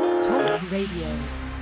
Talk Radio.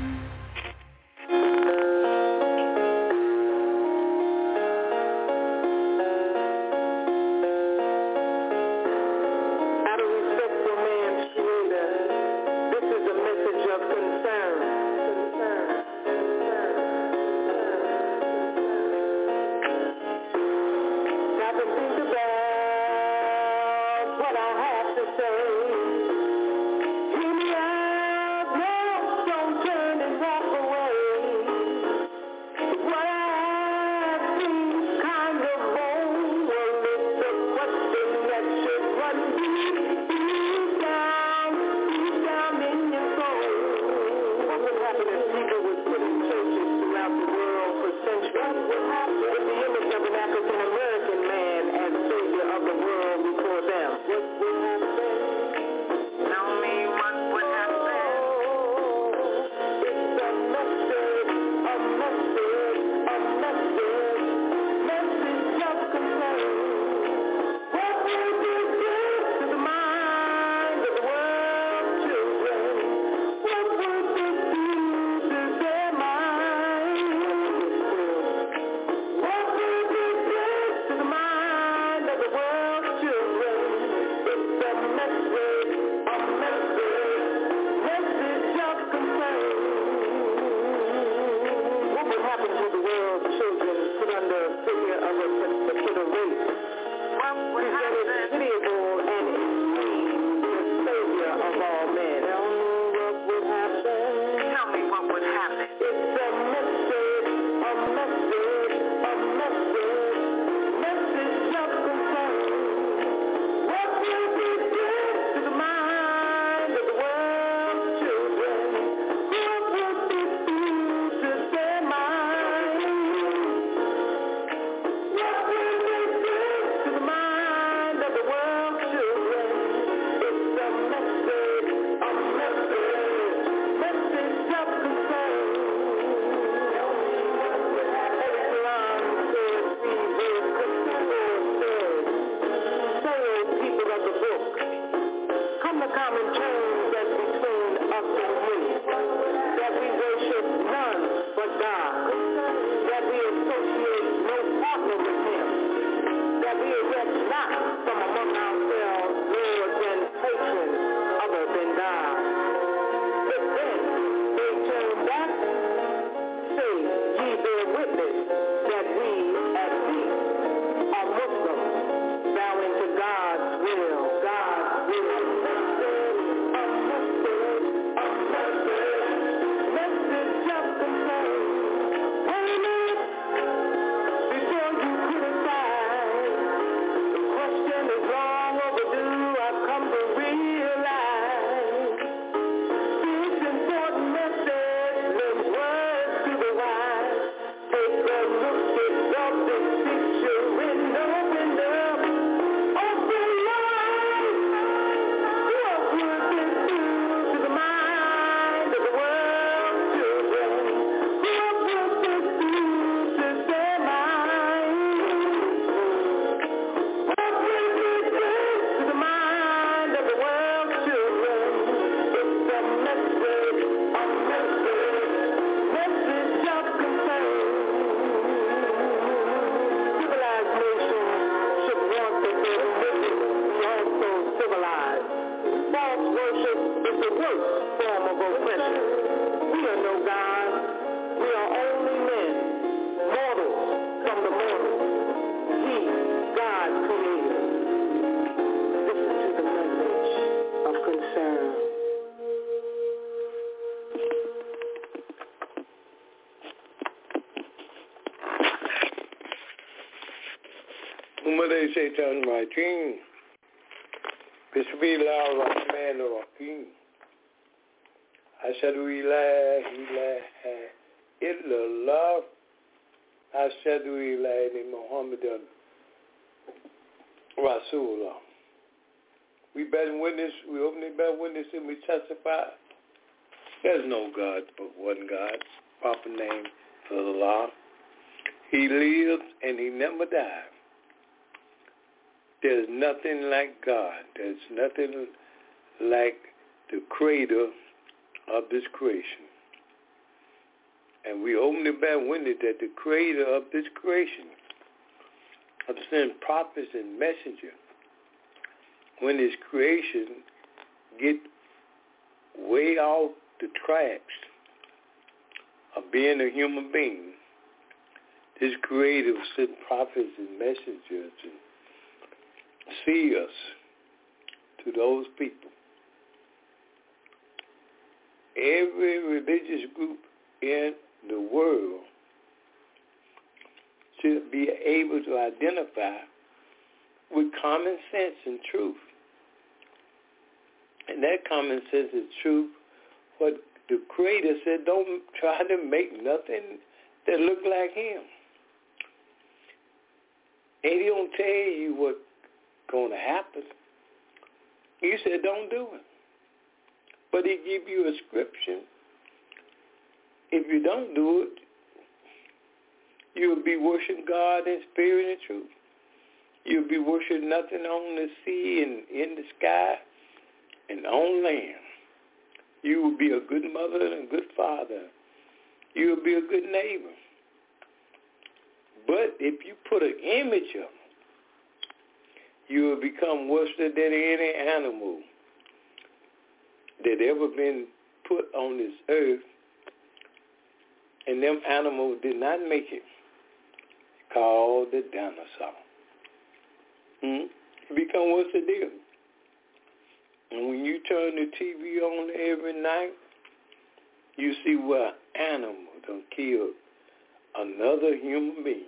Satan my king, Bismillah Rahman Rahim. Ashhadu ilaha illallah. Ashhadu ilaha Muhammadan Rasulullah. We bear witness, we openly bear witness and we testify. There's no God but one God. Proper name for Allah. He lives and he never dies. There's nothing like God. There's nothing like the creator of this creation. And we openly bear witness that the creator of this creation have sent prophets and messengers when his creation get way off the tracks of being a human being. This creator sent prophets and messengers and see us to those people. Every religious group in the world should be able to identify with common sense and truth. And that common sense and truth, what the Creator said, don't try to make nothing that look like him. And he don't tell you what's going to happen. He said, don't do it. But he give you a scripture. If you don't do it, you'll be worshiping God in spirit and truth. You'll be worshiping nothing on the sea and in the sky and on land. You will be a good mother and a good father. You will be a good neighbor. But if you put an image of them, you will become worse than any animal that ever been put on this earth, and them animals did not make it. It's called the dinosaur. You become worse than them. And when you turn the TV on every night, you see where an animal done killed another human being.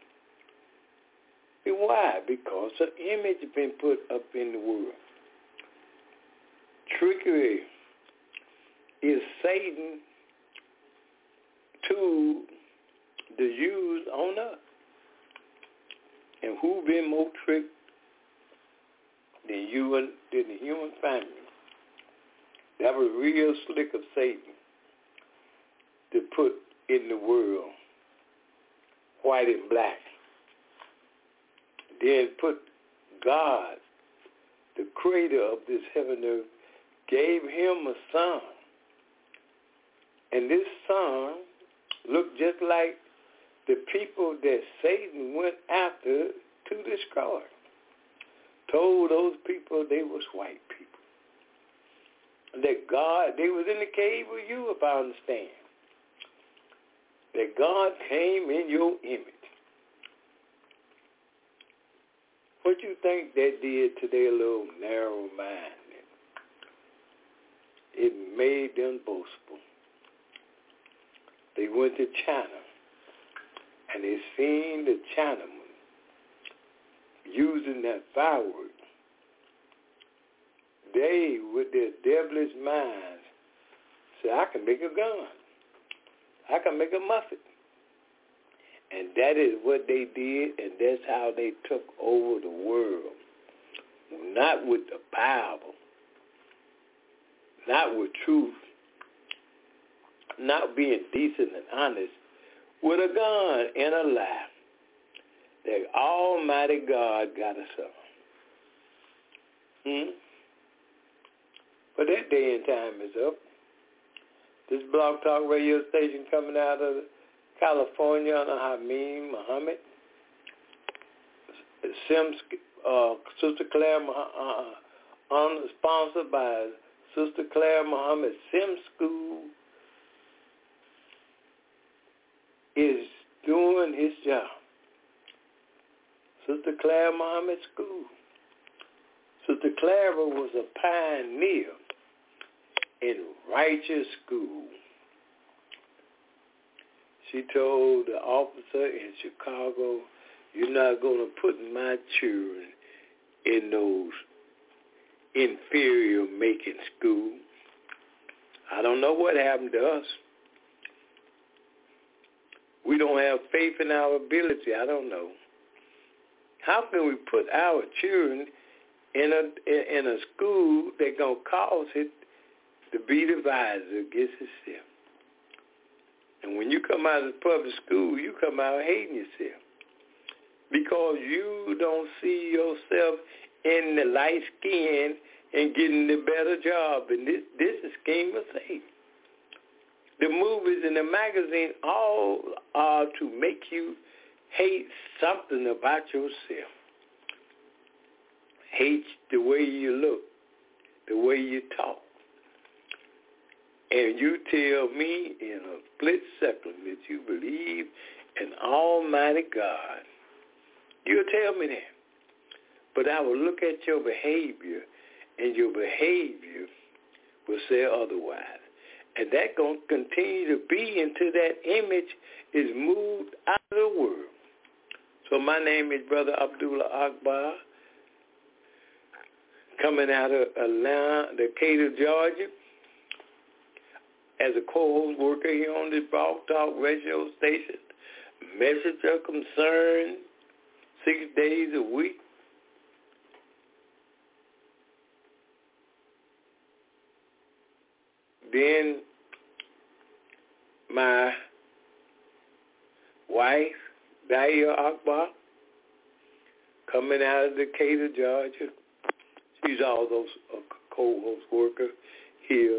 And why? Because an image has been put up in the world. Trickery is Satan tool to use on us. And who been more tricked than you and than the human family? That was real slick of Satan to put in the world white and black. Then put God, the creator of this heaven and earth, gave him a son. And this son looked just like the people that Satan went after to destroy. Told those people they was white people. That God, they was in the cave with you, if I understand. That God came in your image. What you think that did to their little narrow mind? It made them boastful. They went to China, and they seen the Chinaman using that firework. They, with their devilish minds, said, I can make a gun. I can make a muffin. And that is what they did, and that's how they took over the world. Not with the Bible, not with truth, not being decent and honest, with a gun and a lie. That Almighty God got us up. But that day and time is up. This Blog Talk radio station coming out of California under Hameen Muhammad, Sister Claire, sponsored by Sister Claire Muhammad Sim School, is doing his job. Sister Claire Muhammad School. Sister Clara was a pioneer in righteous school. She told the officer in Chicago, you're not going to put my children in those inferior making school. I don't know what happened to us. We don't have faith in our ability. I don't know. How can we put our children in a school that's going to cause it to be divided against itself? And when you come out of public school, you come out hating yourself because you don't see yourself in the light skin and getting the better job. And this is scheme of Satan. the movies and the magazine all are to make you hate something about yourself. Hate the way you look, the way you talk. And you tell me in a split second that you believe in Almighty God. You'll tell me that. But I will look at your behavior, and your behavior will say otherwise. And that's going to continue to be until that image is moved out of the world. So my name is Brother Abdullah Akbar, coming out of Atlanta, Decatur, Georgia, as a co-host worker here on this Blog Talk radio station. Message of concern, 6 days a week. Then my wife, Dahlia Akbar, coming out of Decatur, Georgia. She's also a co-host worker here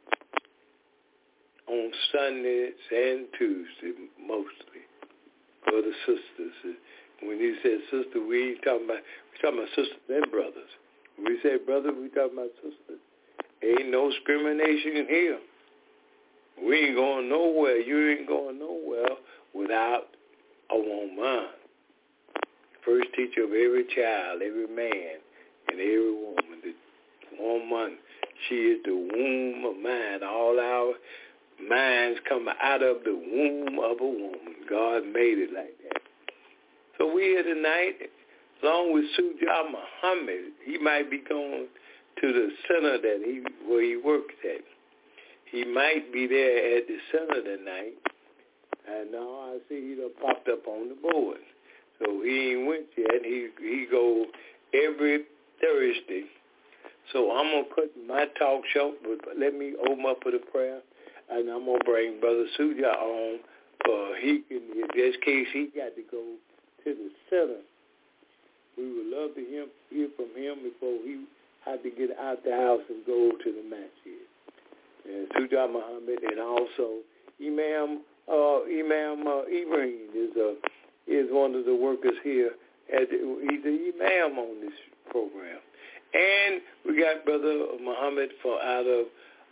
on Sundays and Tuesday, mostly, for the sisters. When you say sister, we ain't talking about, we're talking about sisters and brothers. When we say brother, we talking about sisters. Ain't no discrimination here. We ain't going nowhere. You ain't going nowhere without a woman. First teacher of every child, every man, and every woman. The woman, she is the womb of man. All our minds come out of the womb of a woman. God made it like that. So we here tonight, along with Sujah Muhammad. He might be going to the center where he works at. He might be there at the center tonight. And now I see he done popped up on the board. So he ain't went yet. He go every Thursday. So I'm going to cut my talk short, but let me open up with a prayer. And I'm going to bring Brother Sujah on for he can, in this case, he got to go to the center. We would love to hear from him before he had to get out the house and go to the masjid. And Sujah Muhammad, and also Imam Ibrahim is one of the workers here. He's the Imam on this program. And we got Brother Muhammad out of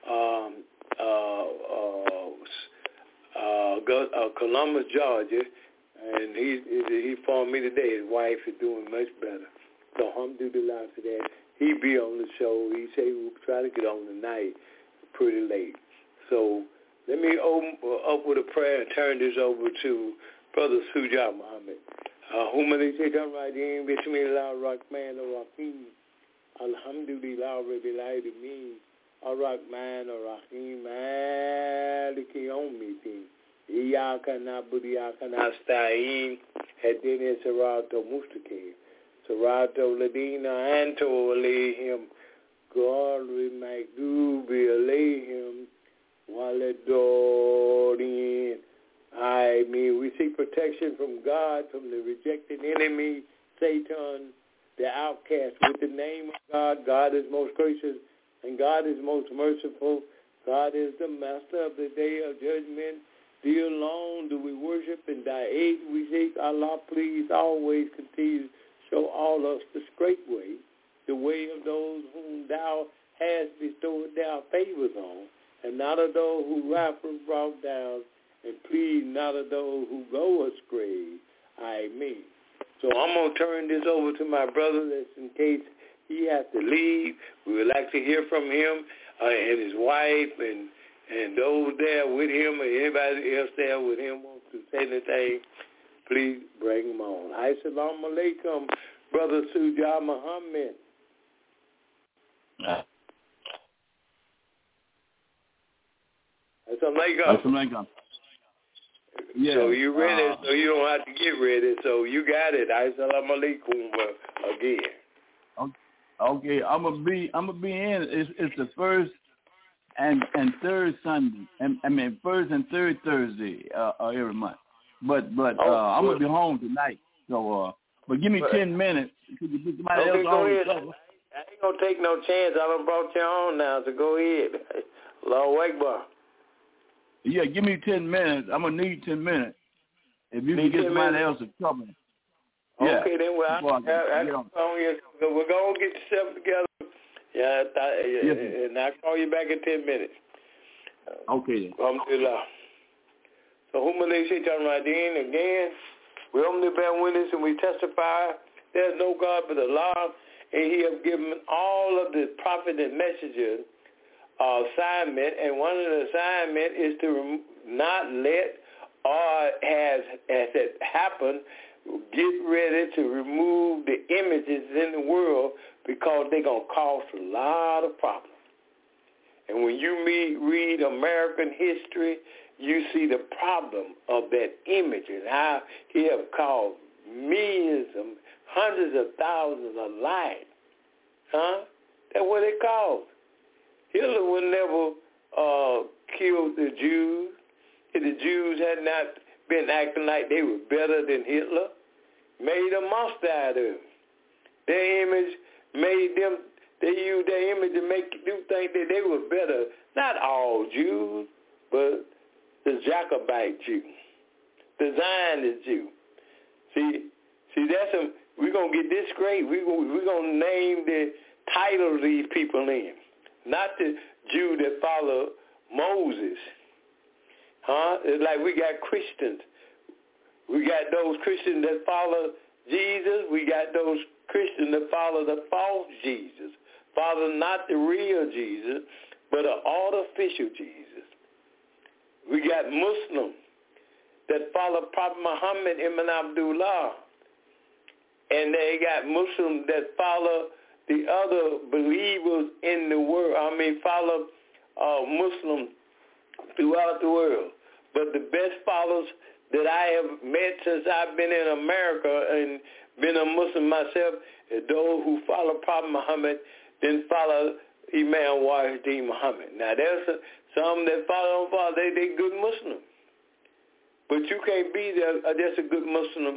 Columbus, Georgia, and he informed me today his wife is doing much better. So alhamdulillah for that. He be on the show. He say we'll try to get on tonight pretty late. So let me open up with a prayer and turn this over to Brother Sujah Muhammad. Humali Shaitan Rajim, Bismillah Rahman Rahim, Alhamdulillah Rabbil Alamin, Ar-Rahman Ar-Rahim, Maliki Yawmiddin, Iyyaka na'budu wa iyyaka nasta'in, Ihdina as-siratal mustaqim, Siratal ladina an'amta alayhim, Ghayril maghdubi alayhim waladdallin. I mean, we seek protection from God, from the rejected enemy, Satan, the outcast. With the name of God, God is most gracious and God is most merciful. God is the master of the day of judgment. Thee alone do we worship, and thy aid we seek. Allah, please always continue to show all us the straight way, the way of those whom thou hast bestowed thy favors on, and not of those who wrathful brought down, and please not of those who go astray. Amen. So I'm going to turn this over to my brother, that's in case he has to leave. We would like to hear from him and his wife and those there with him and anybody else there with him wants to say anything. Please bring him on. Assalamu alaikum, Brother Sujah Muhammad. Assalamu alaikum. Yeah. So you ready? So you don't have to get ready. So you got it. Assalamu alaikum again. Okay, I'm gonna be in. It's the first and third Sunday. First and third Thursday every month. But I'm gonna be home tonight. So but give me 10 minutes. Could you put somebody else go on? Ahead. I ain't gonna take no chance. I done brought you on now. So go ahead. Allahu Akbar. Yeah, give me 10 minutes. I'm going to need 10 minutes. If you can get somebody else to cover it. Yeah. Okay, then we're going to get yourself together. Yeah, and I'll call you back in 10 minutes. Okay, then. Alhamdulillah. So, Humalay Shaitan Radin, again, we only bear witness and we testify there's no God but Allah, and He has given all of the prophet and messengers assignment, and one of the assignment is to not let, or has it happened, get ready to remove the images in the world because they're going to cause a lot of problems. And when you read American history, you see the problem of that image and how he have caused millions, hundreds of thousands of lives. That's what it caused. Hitler would never kill the Jews if the Jews had not been acting like they were better than Hitler. Made a monster out of them. Their image made them, they used their image to make you think that they were better. Not all Jews, but the Jacobite Jew, the Zionist Jew. See, that's we're going to get this great. We're going to name the title of these people in. Not the Jew that follow Moses. It's like we got Christians. We got those Christians that follow Jesus. We got those Christians that follow the false Jesus. Follow not the real Jesus, but an artificial Jesus. We got Muslims that follow Prophet Muhammad ibn Abdullah. And they got Muslims that follow the other believers in the world. Follow Muslims throughout the world. But the best followers that I have met since I've been in America and been a Muslim myself is those who follow Prophet Muhammad, then follow Imam Wahidi Muhammad. Now, there's some that follow they good Muslims. But you can't be just a good Muslim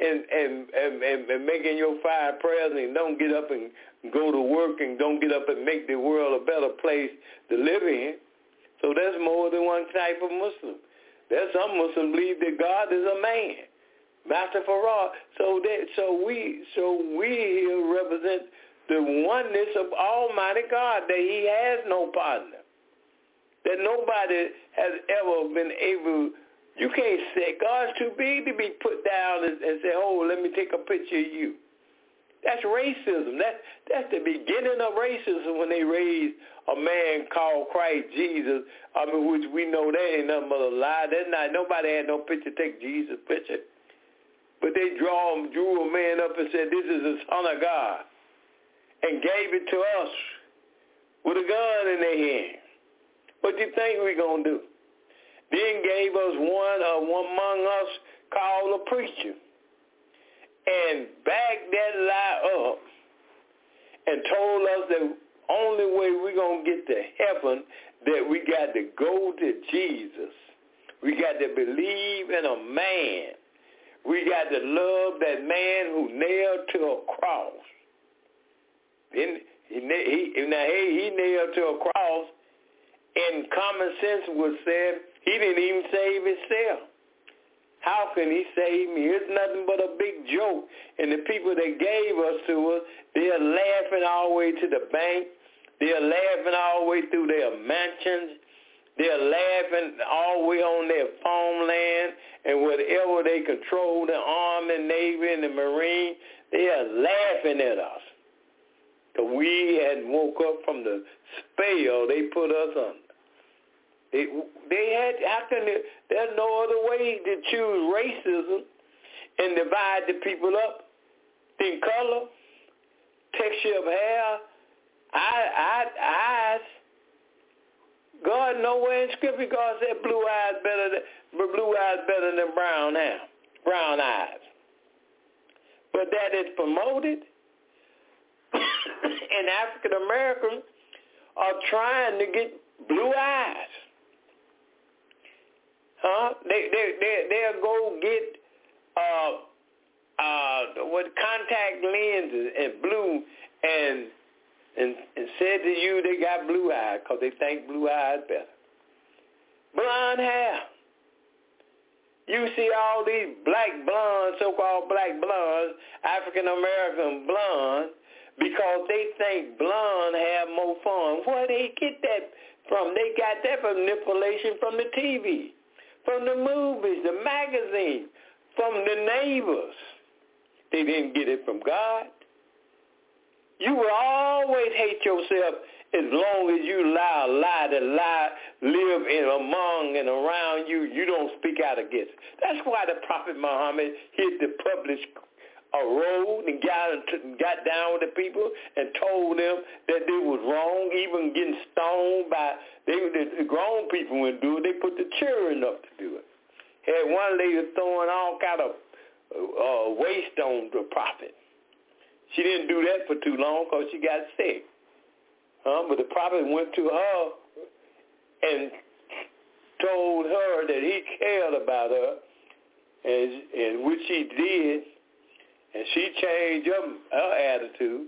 and making your 5 prayers and don't get up and go to work and don't get up and make the world a better place to live in. So there's more than one type of Muslim. There's some Muslims believe that God is a man, Master Farah. So we here represent the oneness of Almighty God, that He has no partner, that nobody has ever been able. You can't say God's too big to be put down and say, "Oh, let me take a picture of you." That's racism. That's the beginning of racism when they raised a man called Christ Jesus, which we know that ain't nothing but a lie. Nobody had no picture, take Jesus' picture. But they drew a man up and said, "This is the Son of God," and gave it to us with a gun in their hand. What do you think we're going to do? Then gave us one among us called a preacher, and backed that lie up and told us the only way we're going to get to heaven, that we got to go to Jesus. We got to believe in a man. We got to love that man who nailed to a cross. Then he nailed to a cross, and common sense would say he didn't even save himself. How can he save me? It's nothing but a big joke. And the people that gave us to us, they're laughing all the way to the bank. They're laughing all the way through their mansions. They're laughing all the way on their farmland and whatever they control, the Army, Navy, and the Marine. They are laughing at us. Because we had woke up from the spell they put us under. There's no other way to choose racism and divide the people up than color, texture of hair, eyes. God nowhere in Scripture God said blue eyes better than brown eyes. But that is promoted, and African Americans are trying to get blue eyes. They'll go get contact lenses and blue and said to you they got blue eyes because they think blue eyes better. But blonde hair. You see all these black blondes, so-called black blondes, African-American blondes, because they think blonde have more fun. Where they get that from? They got that from manipulation from the TV, from the movies, the magazines, from the neighbors. They didn't get it from God. You will always hate yourself as long as you allow a lie to live in among and around you. You don't speak out against it. That's why the Prophet Muhammad hit the public road and got down with the people and told them that they was wrong, even getting stoned by the grown people wouldn't do it. They put the children up to do it. Had one lady throwing all kind of waste on the Prophet. She didn't do that for too long because she got sick. But the Prophet went to her and told her that he cared about her, and which she did, and she changed her attitude.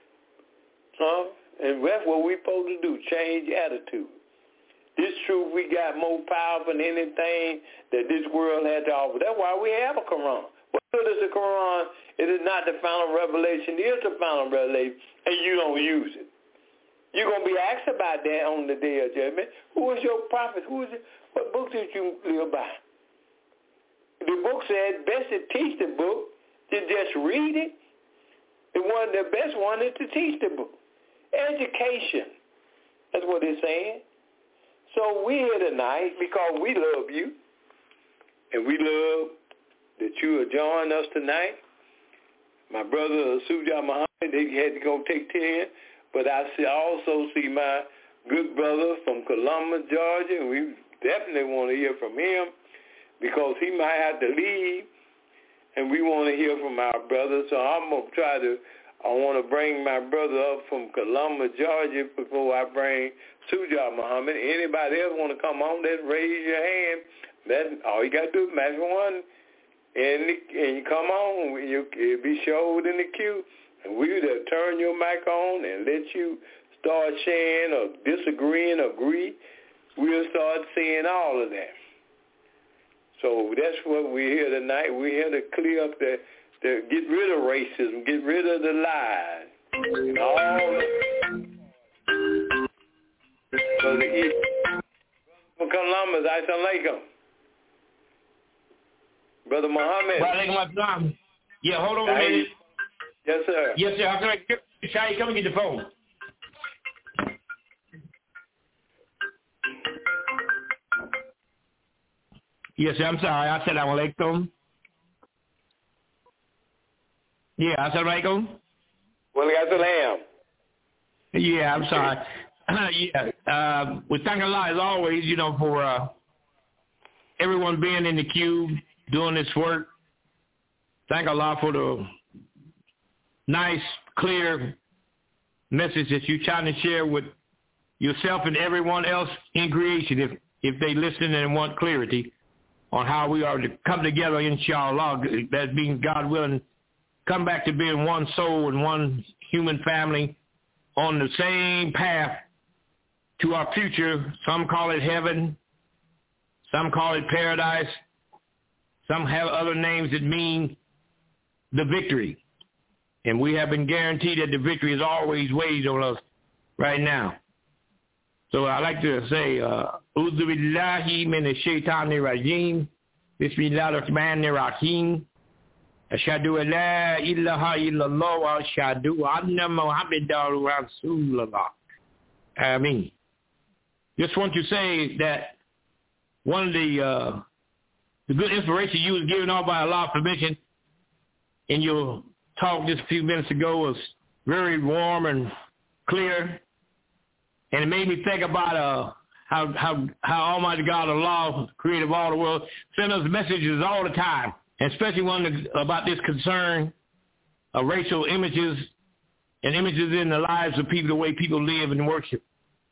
And that's what we're supposed to do, change attitude. This truth we got more powerful than anything that this world had to offer. That's why we have a Quran. What good is the Quran? It is not the final revelation. It is the final revelation, and you don't use it. You're going to be asked about that on the day of judgment. Who is your prophet? Who is it? What book did you live by? The book said best to teach the book than just read it. The best one is to teach the book. Education. That's what it's saying. So we're here tonight because we love you, and we love that you are joining us tonight. My brother Sujah Muhammad, he had to go take 10. But I also see my good brother from Columbus, Georgia, and we definitely want to hear from him because he might have to leave, and we want to hear from our brother. So I'm going to I want to bring my brother up from Columbus, Georgia before I bring Sujah Muhammad. Anybody else want to come on, just raise your hand. That's all you got to do is match one, and you come on. You'll be showed in the queue. And we'll turn your mic on and let you start sharing or disagreeing, agree. We'll start seeing all of that. So that's what we're here tonight. We're here to clear up get rid of racism, get rid of the lies. And all so the East from Columbus, Assalamu alaikum. Brother Muhammad. Wa alaikum assalam. Yeah, hold on a minute. Yes, sir. Yes, sir. I'm going to try come and get the phone. Yes, sir. I'm sorry. Assalamu alaikum. Yeah, assalamu alaikum. Walaikum. Yeah, I'm sorry. We thank Allah as always, for everyone being in the queue, doing this work. Thank Allah for the nice, clear message that you're trying to share with yourself and everyone else in creation if they listen and want clarity on how we are to come together, inshallah, that being God willing, come back to being one soul and one human family on the same path to our future. Some call it heaven. Some call it paradise. Some have other names that mean the victory. And we have been guaranteed that the victory is always waged on us right now. So I like to say, Uzu billahi minash shaitani rajim, bismillahir rahmanir rahim, ashhadu an la ilaha illallah wa ashhadu anna muhammadan rasulullah. Ameen. Just want to say that one of the good inspiration you was given all by Allah's permission in your talk just a few minutes ago was very warm and clear, and it made me think about how Almighty God, Allah, creator of all the world, send us messages all the time, and especially one about this concern of racial images and images in the lives of people, the way people live and worship,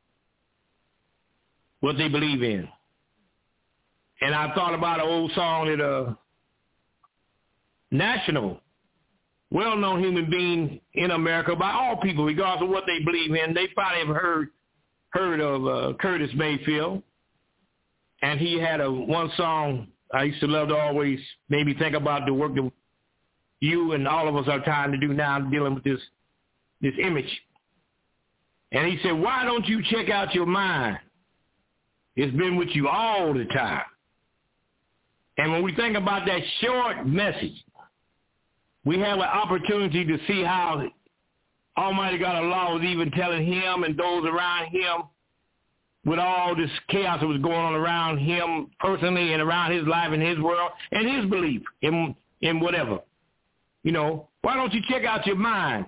what they believe in. And I thought about an old song that national, well-known human being in America by all people, regardless of what they believe in. They probably have heard of Curtis Mayfield. And he had one song I used to love to always made me think about the work that you and all of us are trying to do now, dealing with this image. And he said, why don't you check out your mind? It's been with you all the time. And when we think about that short message, we have an opportunity to see how Almighty God Allah was even telling him and those around him, with all this chaos that was going on around him personally and around his life and his world and his belief in whatever. You know, why don't you check out your mind,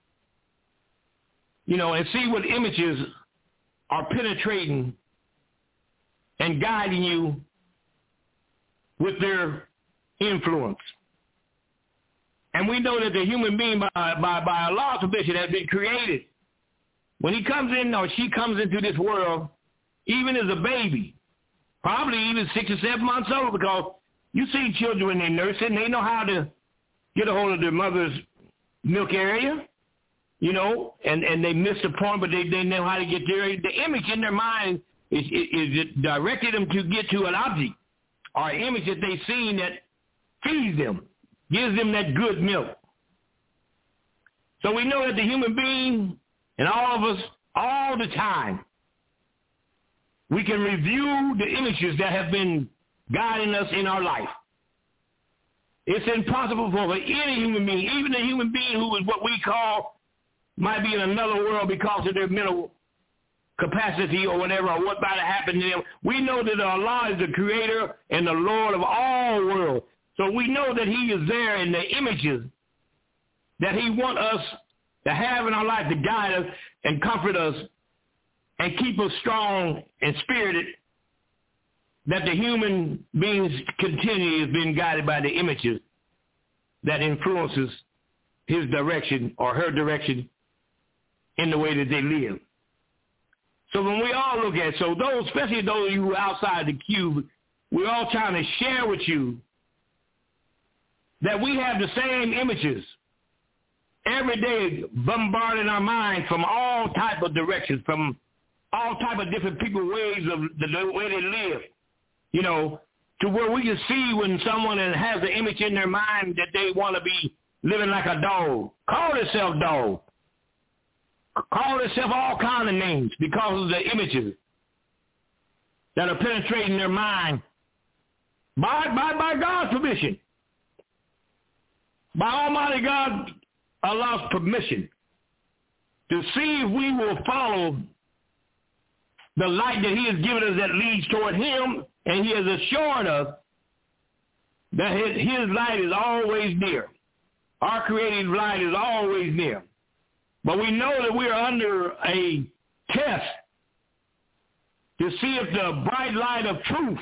you know, and see what images are penetrating and guiding you with their influence. And we know that the human being, by Allah's permission, has been created. When he comes in or she comes into this world, even as a baby, probably even 6 or 7 months old, because you see children when they nurse it, and they know how to get a hold of their mother's milk area, you know, and they miss the point, but they know how to get there. The image in their mind is directed them to get to an object or an image that they've seen that feeds them, gives them that good milk. So we know that the human being and all of us, all the time, we can review the images that have been guiding us in our life. It's impossible for any human being, even a human being who is what we call, might be in another world because of their mental capacity or whatever, or what might have happened to them. We know that Allah is the creator and the Lord of all worlds. So we know that he is there in the images that he wants us to have in our life to guide us and comfort us and keep us strong and spirited, that the human beings continually is being guided by the images that influences his direction or her direction in the way that they live. So when we all look at, so those, especially those of you who are outside the cube, we're all trying to share with you that we have the same images every day bombarding our mind from all type of directions, from all type of different people, ways of the way they live, you know, to where we can see when someone has an image in their mind that they want to be living like a dog, call themselves dog, call themselves all kind of names because of the images that are penetrating their mind by God's permission, by Almighty God, Allah's permission, to see if we will follow the light that he has given us that leads toward him, and he has assured us that his light is always near. Our creative light is always near. But we know that we are under a test to see if the bright light of truth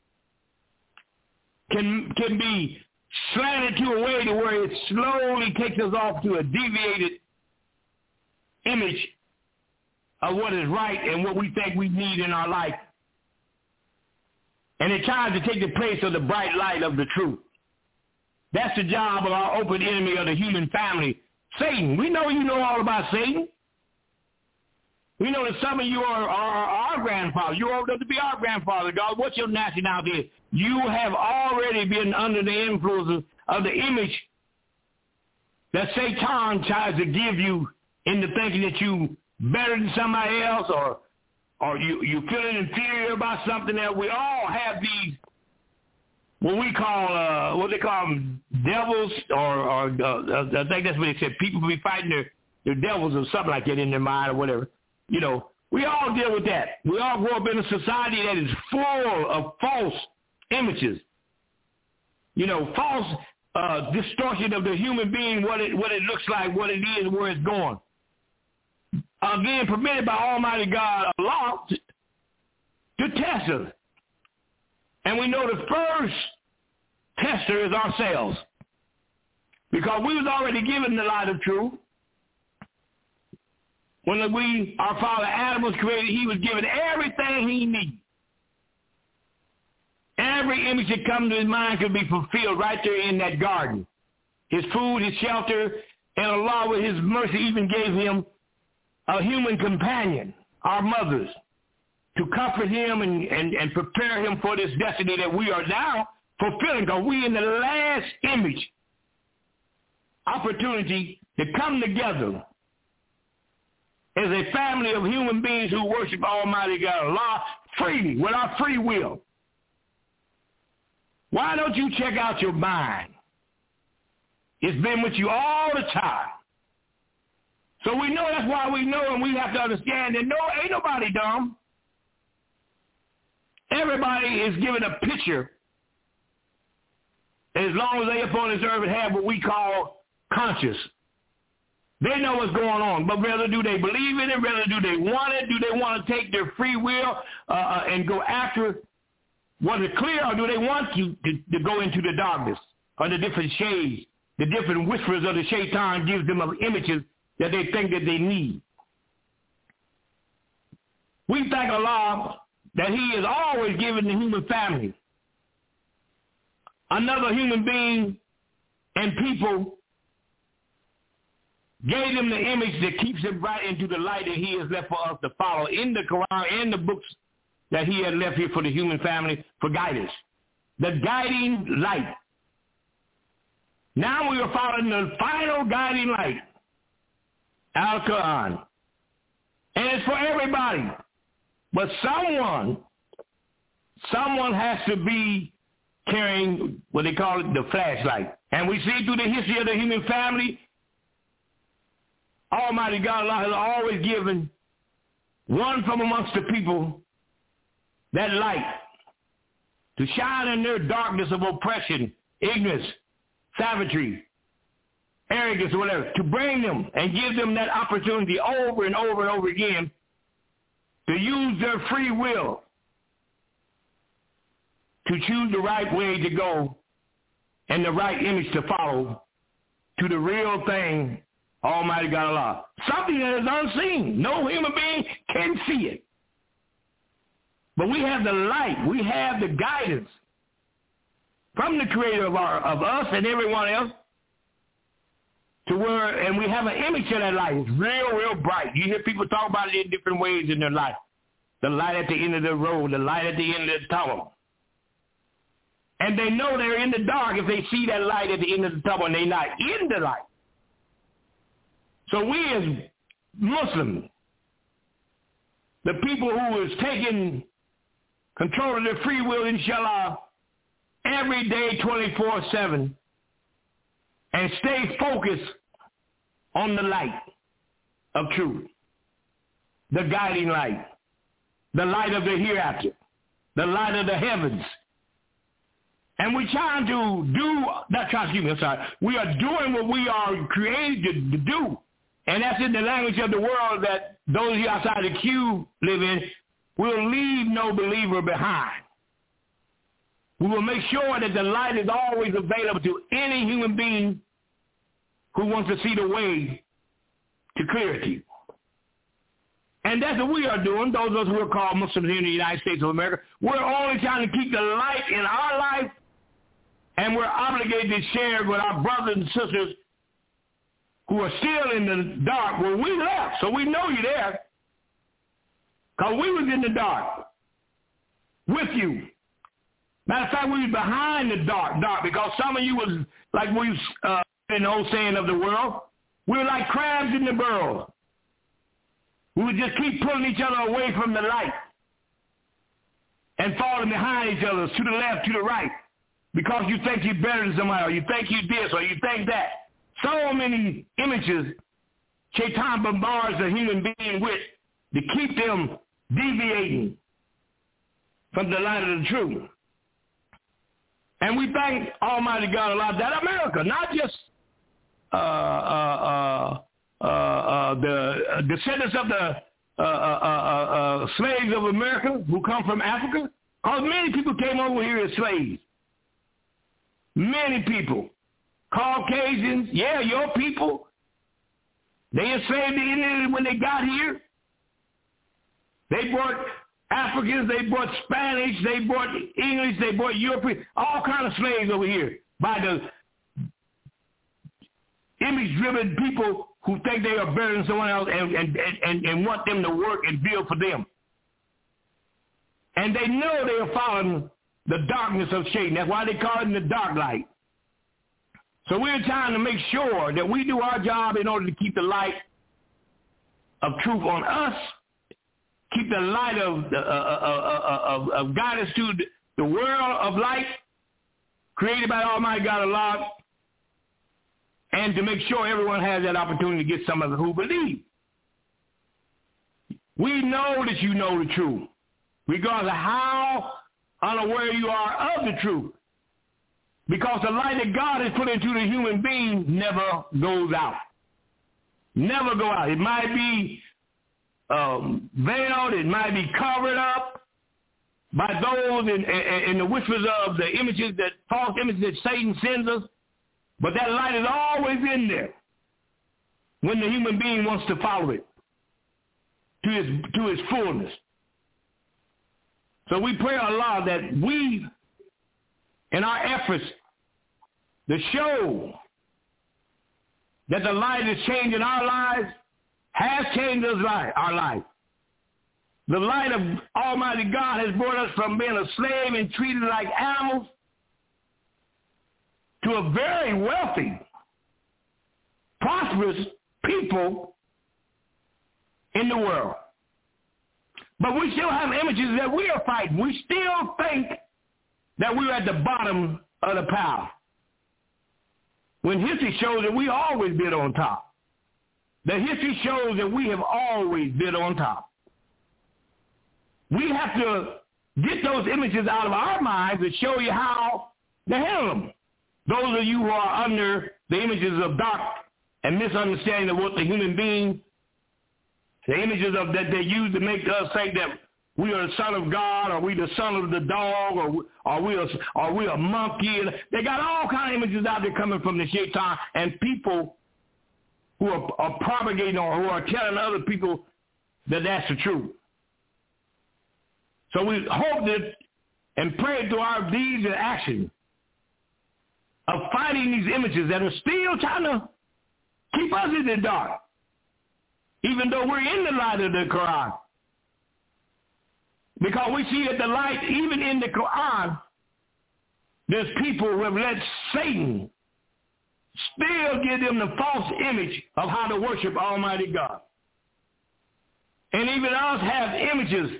can be slanted to a way to where it slowly takes us off to a deviated image of what is right and what we think we need in our life. And it tries to take the place of the bright light of the truth. That's the job of our open enemy of the human family, Satan. We know you know all about Satan. We know that some of you are our grandfathers. You're old enough to be our grandfather, God. What's your nationality? You have already been under the influence of the image that Satan tries to give you into thinking that you better than somebody else, or you feeling inferior about something else. We all have these, what we call, what they call them, devils, or I think that's what they said. People be fighting their devils or something like that in their mind or whatever. You know, we all deal with that. We all grow up in a society that is full of false images. You know, false distortion of the human being, what it looks like, what it is, where it's going. Again, permitted by Almighty God, Allah, to test us. And we know the first tester is ourselves, because we was already given the light of truth. When our father Adam was created, he was given everything he needed. Every image that comes to his mind could be fulfilled right there in that garden. His food, his shelter, and Allah with his mercy even gave him a human companion, our mothers, to comfort him and prepare him for this destiny that we are now fulfilling, because we in the last image opportunity to come together as a family of human beings who worship Almighty God, Allah, freely, with our free will. Why don't you check out your mind? It's been with you all the time. So we know, that's why we know, and we have to understand that ain't nobody dumb. Everybody is given a picture, as long as they upon this earth have what we call conscious. They know what's going on, but whether do they believe in it, whether do they want it, do they want to take their free will and go after what is clear, or do they want to go into the darkness or the different shades, the different whispers of the shaitan gives them of images that they think that they need. We thank Allah that he is always giving the human family another human being and people, gave them the image that keeps them right into the light that he has left for us to follow in the Quran and the books that he had left here for the human family for guidance. The guiding light. Now we are following the final guiding light, Al-Quran. And it's for everybody. But someone has to be carrying what they call it, the flashlight. And we see through the history of the human family, Almighty God, Allah, has always given one from amongst the people that light to shine in their darkness of oppression, ignorance, savagery, arrogance, or whatever, to bring them and give them that opportunity over and over and over again to use their free will to choose the right way to go and the right image to follow to the real thing, Almighty God Allah. Something that is unseen. No human being can see it. But we have the light. We have the guidance from the Creator of us and everyone else to where, and we have an image of that light. It's real, real bright. You hear people talk about it in different ways in their life. The light at the end of the road, the light at the end of the tunnel. And they know they're in the dark if they see that light at the end of the tunnel and they're not in the light. So we as Muslims, the people who is taking control of their free will, inshallah, every day 24/7, and stay focused on the light of truth, the guiding light, the light of the hereafter, the light of the heavens. And we're trying to do, we are doing what we are created to do. And that's in the language of the world that those of you outside the cube live in. We'll leave no believer behind. We will make sure that the light is always available to any human being who wants to see the way to clarity. And that's what we are doing, those of us who are called Muslims here in the United States of America. We're only trying to keep the light in our life, and we're obligated to share with our brothers and sisters who are still in the dark where we left. So we know you're there, because we was in the dark with you. Matter of fact, we was behind the dark, because some of you was like we in the old saying of the world, we were like crabs in the burrow. We would just keep pulling each other away from the light and falling behind each other to the left, to the right, because you think you're better than somebody, or you think you this, or you think that. So many images Shaitan bombards a human being with to keep them deviating from the light of the truth. And we thank Almighty God Allah that America, not just the descendants of the slaves of America who come from Africa, because many people came over here as slaves. Many people. Caucasians, yeah, your people. They enslaved the Indians when they got here. They brought Africans, they brought Spanish, they brought English, they brought European, all kind of slaves over here by the image-driven people who think they are better than someone else and want them to work and build for them. And they know they are following the darkness of Satan. That's why they call it the dark light. So we're trying to make sure that we do our job in order to keep the light of truth on us, keep the light of guidance to the world of light created by Almighty God Allah, and to make sure everyone has that opportunity to get some of it who believe. We know that you know the truth, regardless of how unaware you are of the truth, because the light that God has put into the human being never goes out. Never go out. It might be veiled. It might be covered up by those in the whispers of the images, that false images that Satan sends us. But that light is always in there when the human being wants to follow it to his fullness. So we pray, Allah, that we, in our efforts to show that the light is changing our lives, has changed our life. The light of Almighty God has brought us from being a slave and treated like animals to a very wealthy, prosperous people in the world. But we still have images that we are fighting. We still think that we're at the bottom of the pile, when history shows that we always been on top. The history shows that we have always been on top. We have to get those images out of our minds to show you how to handle them. Those of you who are under the images of dark and misunderstanding of what the human being, the images of that they use to make us think that we are the son of God, or we the son of the dog, or we a monkey. They got all kinds of images out there coming from the shaitan, and people who are propagating or who are telling other people that that's the truth. So we hope that and pray through our deeds and actions of fighting these images that are still trying to keep us in the dark, even though we're in the light of the Quran. Because we see that the light, even in the Quran, there's people who have let Satan still give them the false image of how to worship Almighty God. And even us have images.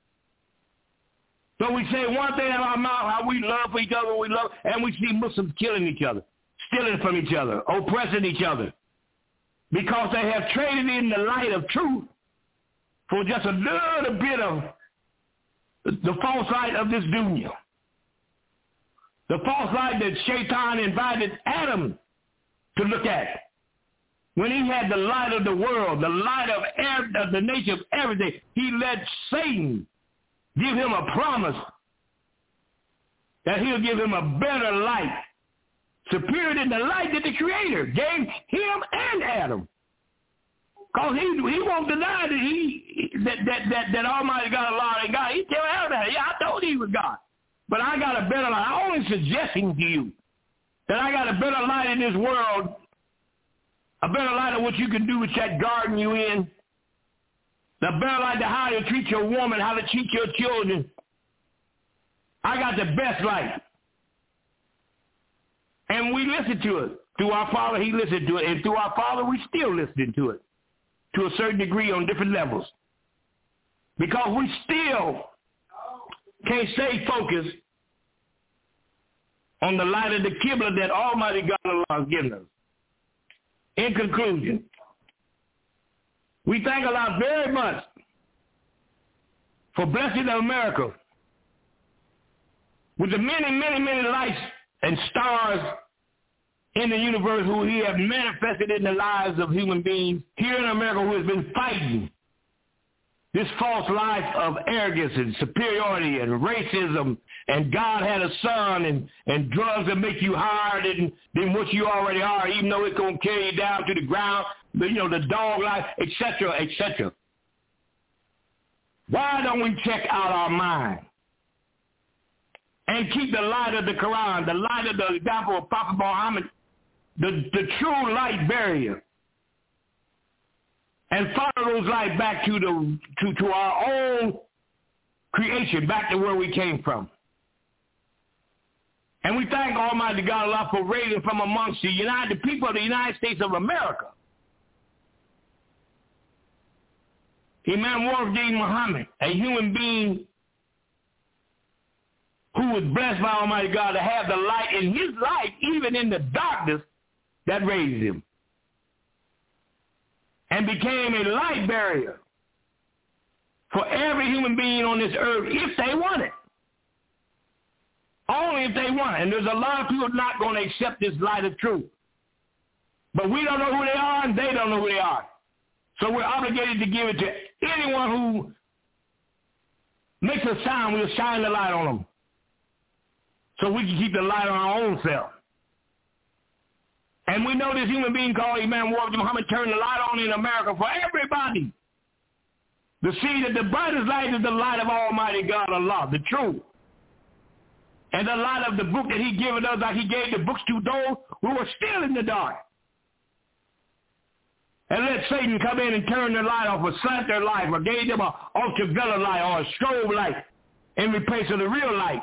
So we say one thing out of our mouth, how we love each other, and we see Muslims killing each other, stealing from each other, oppressing each other, because they have traded in the light of truth for just a little bit of the false light of this dunya. The false light that Shaitan invited Adam to look at when he had the light of the world, the light of the nature of everything. He let Satan give him a promise that he'll give him a better light, superior than the light that the Creator gave him and Adam. Because he won't deny that Almighty God, Allah ain't God. He tell Adam that. Yeah, I told you he was God. But I got a better light. I'm only suggesting to you that I got a better light in this world, a better light of what you can do with that garden you in, the better light to how to treat your woman, how to treat your children. I got the best light. And we listen to it. Through our Father, he listened to it. And through our Father, we still listening to it to a certain degree on different levels. Because we still can't stay focused on the light of the Qibla that Almighty God Allah has given us. In conclusion, we thank Allah very much for blessing America with the many, many, many lights and stars in the universe who he has manifested in the lives of human beings here in America, who has been fighting this false life of arrogance and superiority and racism, and God had a son, and drugs that make you higher than what you already are, even though it's going to carry you down to the ground, the dog life, etc., etc. Why don't we check out our mind and keep the light of the Quran, the light of the example of Prophet Muhammad, the true light barrier, and follow those lights back to our own creation back to where we came from. And we thank Almighty God Allah for raising from amongst the people of the United States of America Imam Wardeen Muhammad, a human being who was blessed by Almighty God to have the light in his life, even in the darkness, that raised him, and became a light barrier for every human being on this earth if they want it. Only if they want it. And there's a lot of people not going to accept this light of truth. But we don't know who they are, and they don't know who they are. So we're obligated to give it to anyone who makes a sound. We'll shine the light on them, so we can keep the light on our own self. And we know this human being called Imam Wardeen Muhammad turned the light on in America for everybody to see that the brightest light is the light of Almighty God Allah, the truth. And the light of the book that he given us, like he gave the books to those who were still in the dark. And let Satan come in and turn their light off or slant their light or gave them an ultraviolet light or a strobe light in replace of the real light.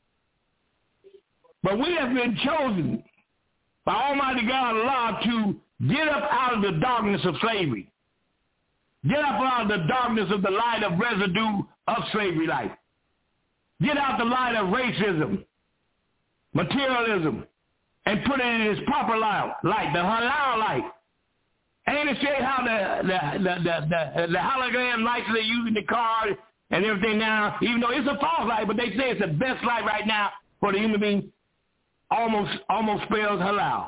But we have been chosen by Almighty God Allah to get up out of the darkness of slavery. Get up out of the darkness of the light of residue of slavery life. Get out the light of racism, materialism, and put it in its proper light, the halal light. And to say how the hologram lights they use in the car and everything now, even though it's a false light, but they say it's the best light right now for the human being, almost spells halal.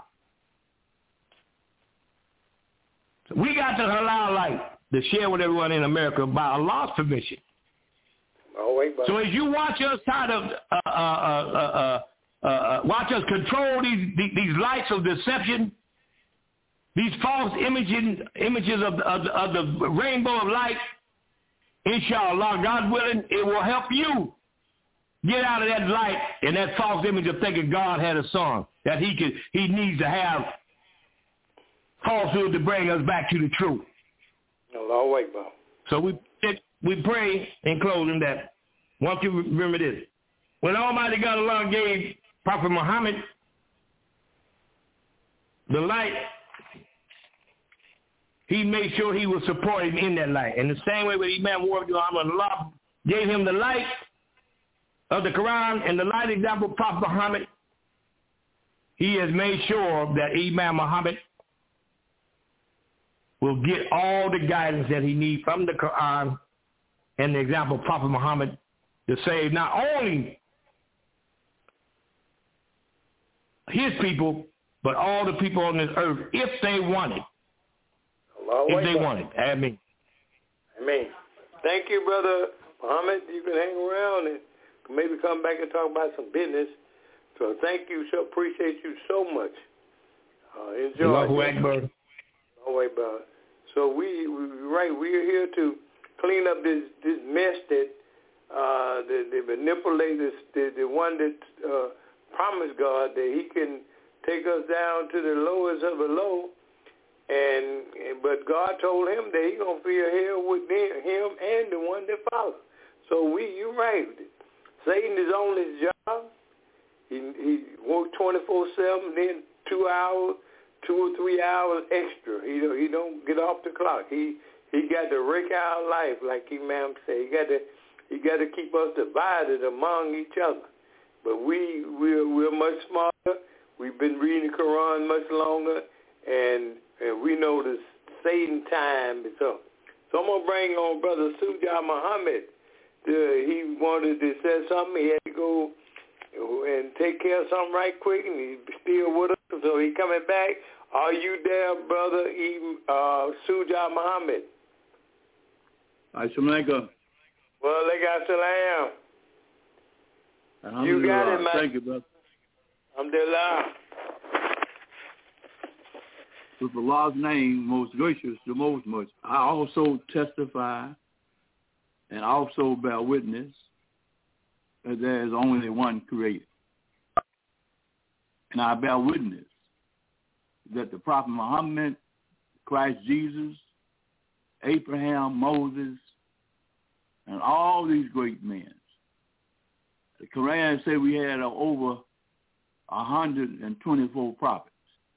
So we got the halal light to share with everyone in America by Allah's permission. So as you watch us try to watch us control these lights of deception, these false images of the rainbow of light, inshallah, God willing, it will help you get out of that light and that false image of thinking God had a son, that he needs to have falsehood to bring us back to the truth. So we pray in closing that, once you remember this, when Almighty God Allah gave Prophet Muhammad the light, he made sure he was supported in that light. And the same way with Imam Wardeen Muhammad, Allah gave him the light of the Quran and the light example of Prophet Muhammad. He has made sure that Imam Muhammad will get all the guidance that he needs from the Quran and the example of Prophet Muhammad to save not only his people, but all the people on this earth, if they want it. If they want it. Amen. Amen. Thank you, Brother Muhammad. You can hang around and maybe come back and talk about some business. So thank you. So appreciate you so much. Enjoy. Allahu Akbar. So we're here to clean up this mess that the manipulators, the one that promised God that he can take us down to the lowest of the low. But God told him that he's going to fear hell with him and the one that follows. So you're right. Satan is on his job. He worked 24/7, then 2 or 3 hours extra. He don't get off the clock. He got to wreck our life, like Imam said. He got to keep us divided among each other. But we're much smarter. We've been reading the Quran much longer, and we know the Satan time is up. So I'm going to bring on Brother Sujah Muhammad. He wanted to say something. He had to go and take care of something right quick, and he's still with us. So he's coming back. Are you there, Brother Sujah Muhammad? Assalamualaikum. Well, salam. You got it, man. Thank you, brother. Alhamdulillah. With Allah's name, most gracious, the most much, I also testify and also bear witness that there is only one creator. And I bear witness that the Prophet Muhammad, Christ Jesus, Abraham, Moses, and all these great men The Quran say we had over 124 prophets.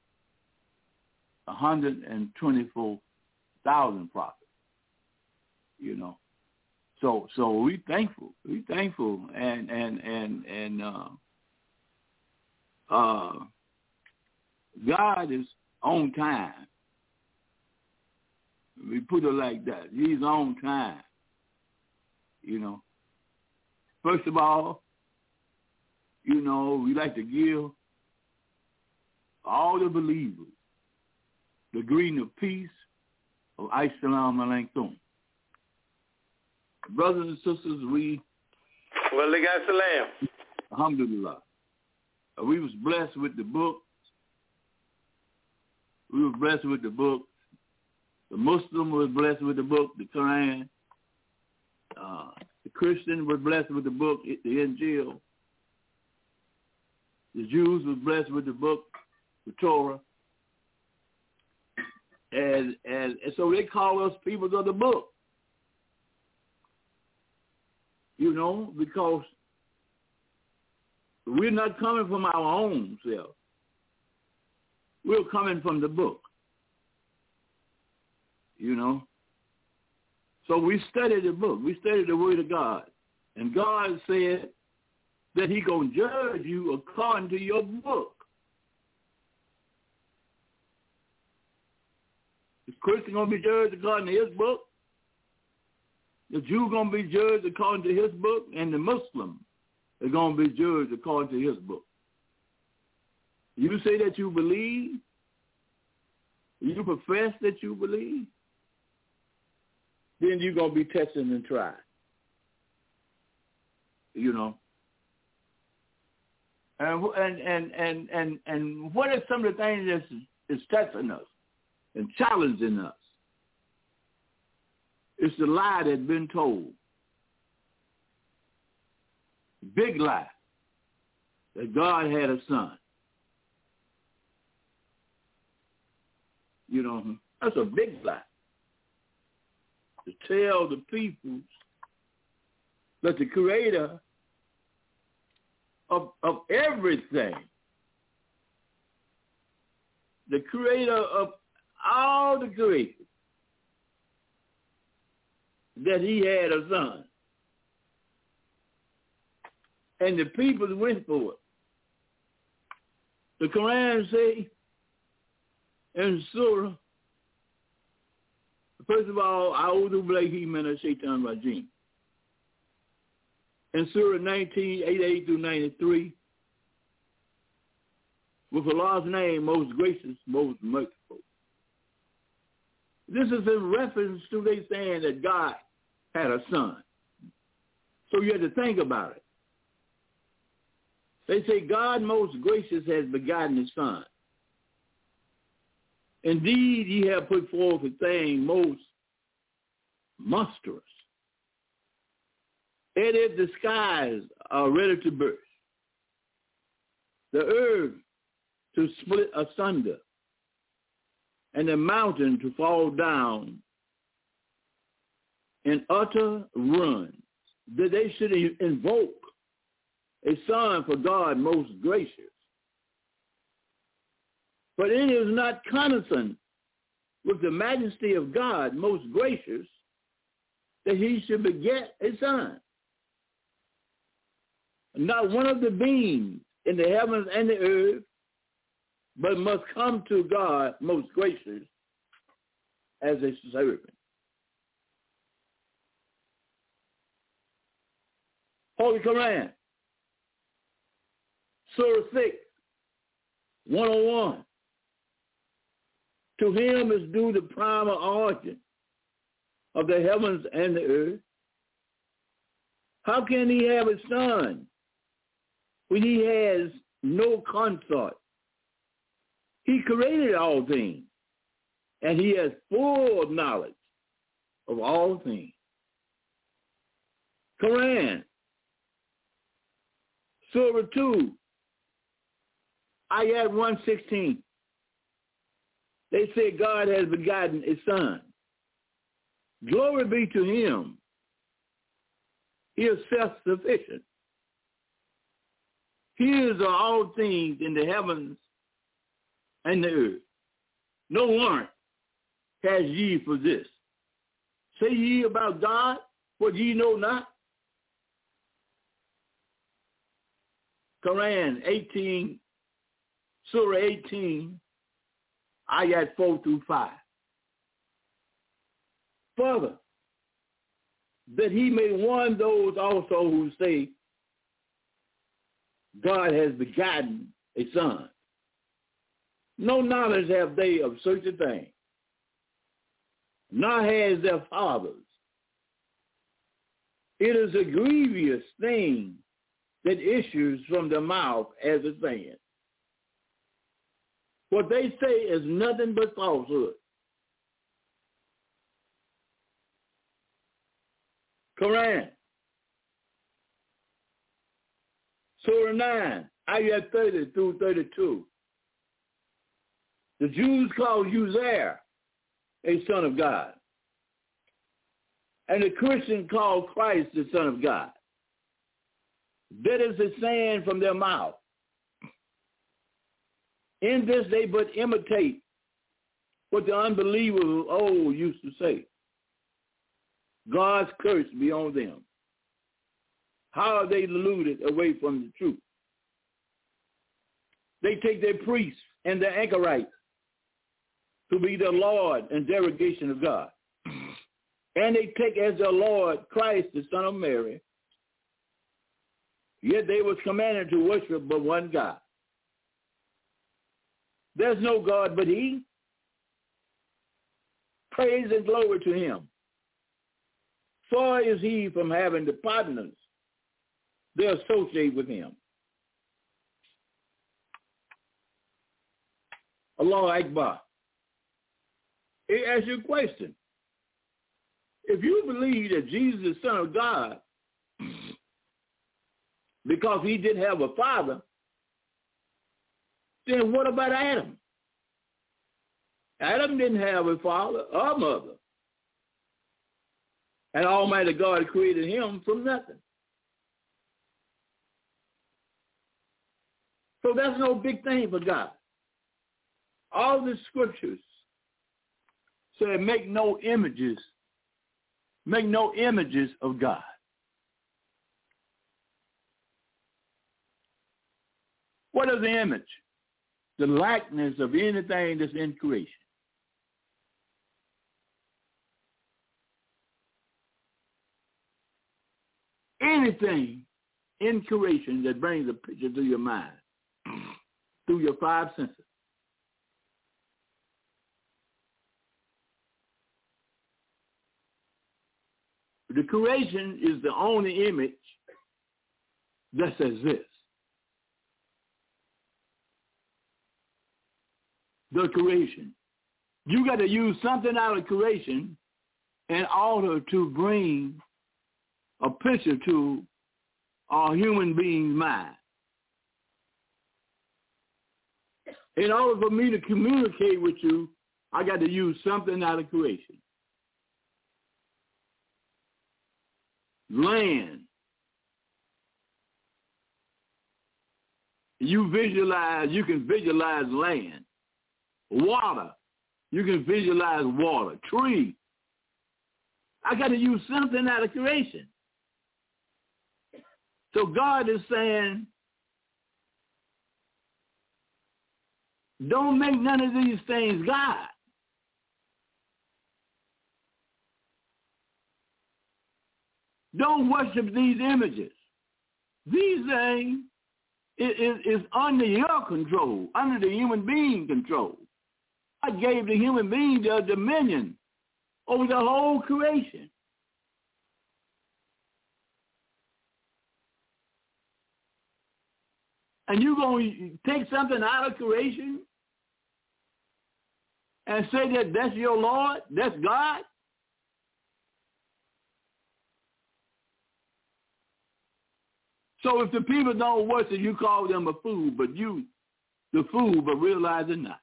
124,000 prophets. You know. So we thankful. We thankful and God is on time. We put it like that. He's on time. You know. First of all, you know, we like to give all the believers the greeting of peace of Assalamu alaikum. Brothers and sisters, we... Well, got salam. Alhamdulillah. We was blessed with the book. We were blessed with the book. The Muslim was blessed with the book, the Quran. The Christian was blessed with the book, the Injil. The Jews was blessed with the book, the Torah. And so they call us people of the book. You know, because we're not coming from our own self. We're coming from the book. You know. So we study the book. We study the Word of God. And God said that He's going to judge you according to your book. The Christian going to be judged according to his book. The Jew going to be judged according to his book. And the Muslim is going to be judged according to his book. You say that you believe. You profess that you believe. Then you're going to be tested and tried. You know. And what are some of the things that is testing us and challenging us? It's the lie that's been told. Big lie. That God had a son. You know, that's a big lie. To tell the people that the creator of everything, the creator of all the creation, that he had a son. And the people went for it. The Quran say in Surah, first of all, A'udhu billahi minash shaitanir rajim. In Surah 19, 88 through 93, with Allah's name, most gracious, most merciful. This is in reference to they saying that God had a son. So you have to think about it. They say God most gracious has begotten his son. Indeed, ye have put forth a thing most monstrous. And if the skies are ready to burst, the earth to split asunder, and the mountain to fall down in utter ruin, that they should invoke a son for God most gracious. But it is not consonant with the majesty of God most gracious that he should beget a son. Not one of the beings in the heavens and the earth, but must come to God most gracious as a servant. Holy Quran, Surah 6, 101. To him is due the primal origin of the heavens and the earth. How can he have a son when he has no consort? He created all things, and he has full knowledge of all things. Quran, Surah 2, Ayat 116. They say God has begotten a son. Glory be to him. He is self-sufficient. His are all things in the heavens and the earth. No warrant has ye for this. Say ye about God what ye know not? Quran 18, Surah 18, Ayat 4-5. Further, that he may warn those also who say, God has begotten a son. No knowledge have they of such a thing, nor has their fathers. It is a grievous thing that issues from the mouth as a saying. What they say is nothing but falsehood. Quran, Surah 9, Ayat 30-32. The Jews call Uzair a son of God, and the Christians call Christ the Son of God. That is the saying from their mouth. In this they but imitate what the unbelievers of old used to say. God's curse be on them. How are they deluded away from the truth? They take their priests and their anchorites to be their Lord and derogation of God. And they take as their Lord Christ, the Son of Mary. Yet they was commanded to worship but one God. There's no God but he. Praise and glory to him. Far is he from having the partners they associate with him. Allahu Akbar. It asks you a question. If you believe that Jesus is the Son of God because he didn't have a father, then what about Adam? Adam didn't have a father or mother. And Almighty God created him from nothing. So that's no big thing for God. All the scriptures say make no images of God. What is the image? The likeness of anything that's in creation. Anything in creation that brings a picture to your mind through your five senses. The creation is the only image that exists. The creation. You got to use something out of creation in order to bring a picture to a human being's mind. In order for me to communicate with you, I got to use something out of creation. Land. You can visualize land. Water. You can visualize water. Tree. I got to use something out of creation. So God is saying, don't make none of these things God. Don't worship these images. These things is under your control, under the human being control. I gave the human being the dominion over the whole creation. And you're going to take something out of creation and say that that's your Lord, that's God? So if the people don't worship, you call them a fool, but you, the fool, but realize it not.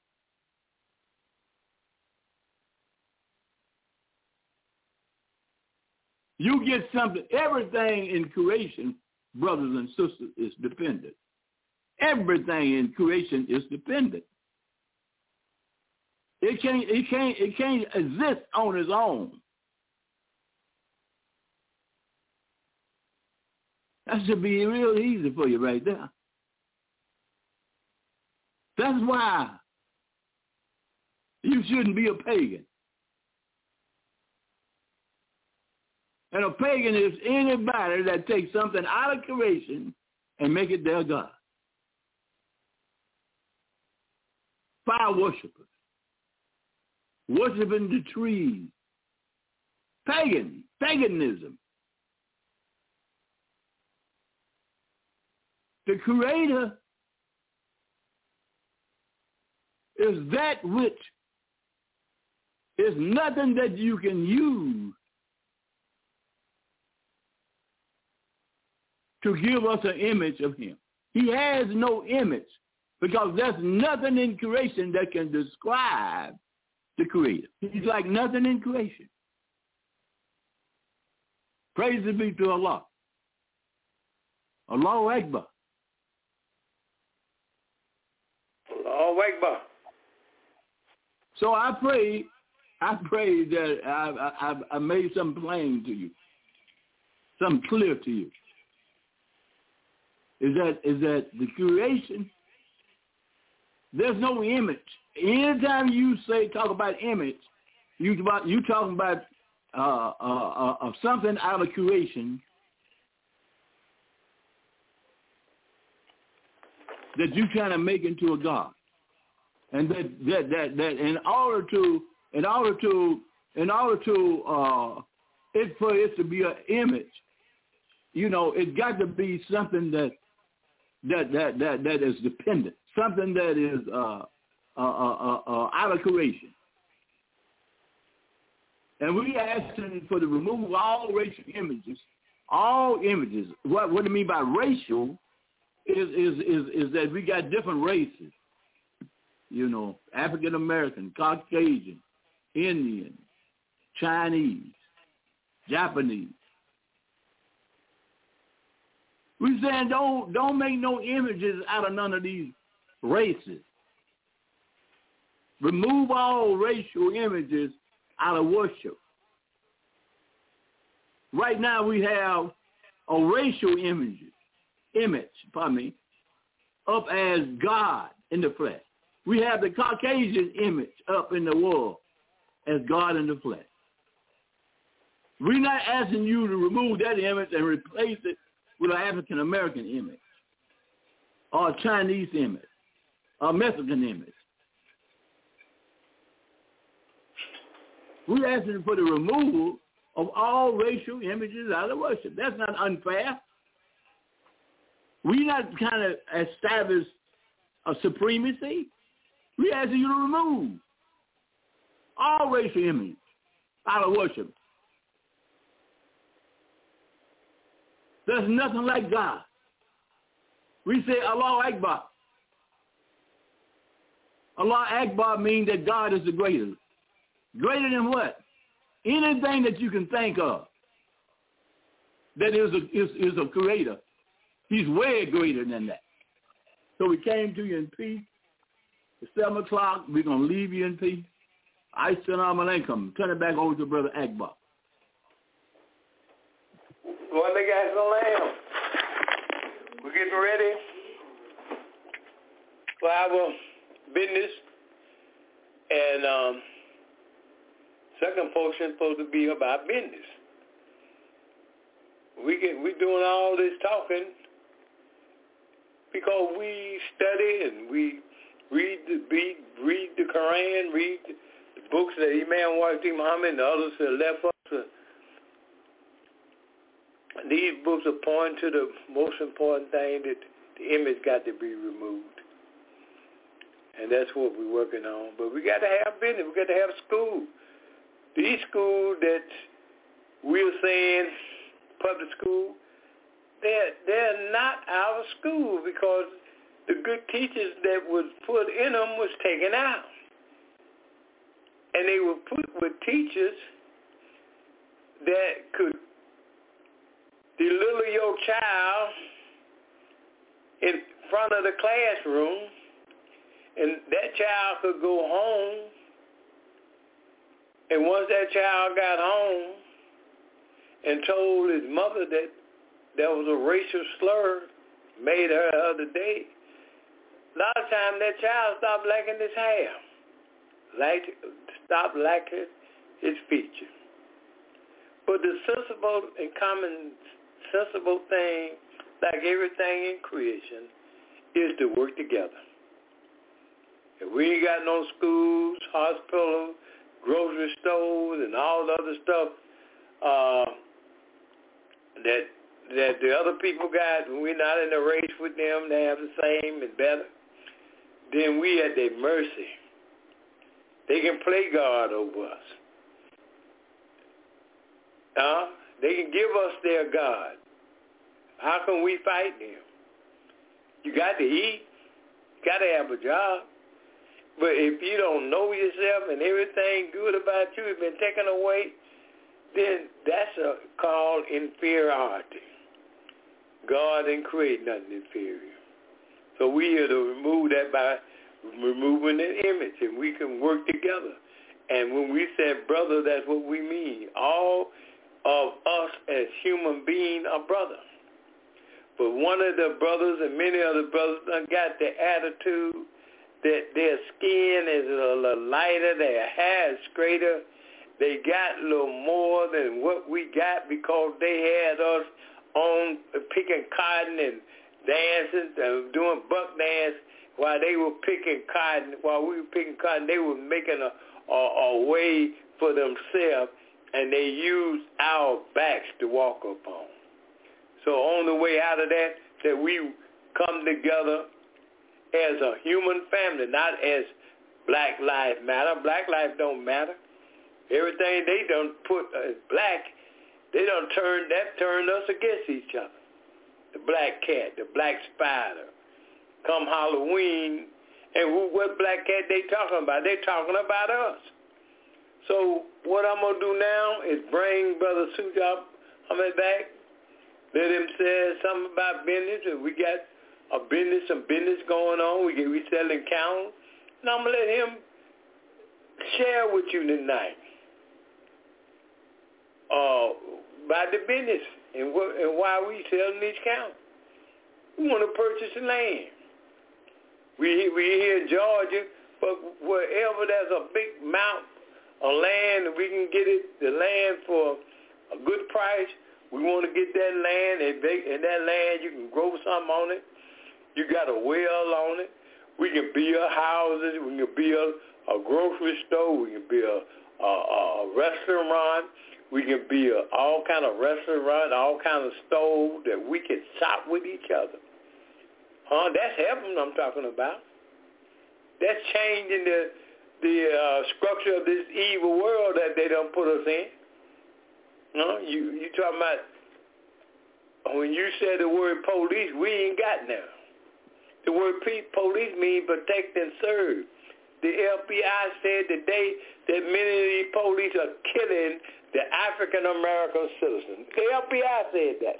You get something, everything in creation, brothers and sisters, is dependent Everything in creation is dependent. It can't exist on its own. That should be real easy for you right there. That's why you shouldn't be a pagan. And a pagan is anybody that takes something out of creation and make it their God. Fire worshipers, worshiping the trees, paganism. The Creator is that which is nothing that you can use to give us an image of him. He has no image because there's nothing in creation that can describe the Creator. He's like nothing in creation. Praise be to Allah. Allahu Akbar. Allahu Akbar. So I pray that I made something plain to you, something clear to you. Is that the creation? There's no image. Anytime you talk about image, you talking about something out of creation that you trying to make into a God, and that in order for it to be an image, it got to be something that is dependent, something that is out of creation. And we asking for the removal of all racial images, all images. What do you mean by racial? Is that we got different races, African American, Caucasian, Indian, Chinese, Japanese. We saying don't make no images out of none of these races. Remove all racial images out of worship. Right now we have a racial image, up as God in the flesh. We have the Caucasian image up in the world as God in the flesh. We're not asking you to remove that image and replace it with an African American image, or a Chinese image, or a Mexican image. We're asking for the removal of all racial images out of worship. That's not unfair. We're not trying to establish a supremacy. We're asking you to remove all racial images out of worship. There's nothing like God. We say Allahu Akbar. Allah Akbar means that God is the greatest. Greater than what? Anything that you can think of that is a creator. He's way greater than that. So we came to you in peace. It's 7 o'clock. We're going to leave you in peace. Assalamu alaikum. Turn it back over to Brother Akbar. Well, they got some lamb. We're getting ready for our business. And second portion is supposed to be about business. We're doing all this talking because we study and we read the Quran, read the books that Imam Wahid Muhammad and the others that left us. These books are pointing to the most important thing, that the image got to be removed. And that's what we're working on. But we got to have business. We got to have school. These schools that we're saying, public school, they're not our school because the good teachers that was put in them was taken out. And they were put with teachers that could deliver your child front of the classroom, and that child could go home, and once that child got home and told his mother that there was a racial slur made her the other day, a lot of times that child stopped lacking his hair, stopped lacking his feature. But the sensible and common sensible thing, like everything in creation, is to work together. If we ain't got no schools, hospitals, grocery stores, and all the other stuff that the other people got, and we're not in a race with them, they have the same and better, then we at their mercy. They can play God over us. They can give us their God. How can we fight them? You got to eat. You got to have a job. But if you don't know yourself and everything good about you has been taken away, then that's called inferiority. God didn't create nothing inferior. So we here to remove that by removing the image, and we can work together. And when we said brother, that's what we mean. All of us as human beings are brothers. But one of the brothers and many other brothers done got the attitude that their skin is a little lighter, their hair is straighter. They got a little more than what we got because they had us on picking cotton and dancing, doing buck dance while they were picking cotton. While we were picking cotton, they were making a way for themselves, and they used our backs to walk upon. So on the way out of that we come together as a human family, not as Black Lives Matter. Black lives don't matter. Everything they done put as black, they done turned us against each other. The black cat, the black spider. Come Halloween, and what black cat they talking about? They talking about us. So what I'm going to do now is bring Brother Sujab Muhammad back. Let him say something about business. And we got some business going on. We selling cows. And I'm going to let him share with you tonight about the business and why we selling these cows. We want to purchase the land. We here in Georgia, but wherever there's a big amount of land, we can get the land for a good price. We want to get that land, and that land you can grow something on it. You got a well on it. We can build houses. We can build a grocery store. We can build a restaurant. We can build all kind of restaurants, all kind of stores that we can shop with each other. That's heaven I'm talking about. That's changing the structure of this evil world that they done put us in. You talking about, when you said the word police, we ain't got now. The word police means protect and serve. The FBI said today that many of these police are killing the African-American citizens. The FBI said that.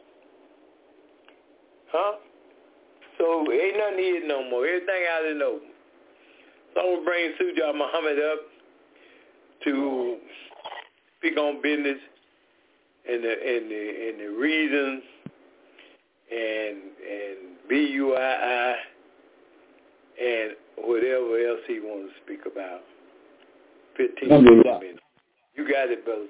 So ain't nothing here no more. Everything out in the open. So I'm going to bring Sujab Muhammad up to speak on business and the reasons and BUII and whatever else he wants to speak about. 15 minutes. You got it, brother.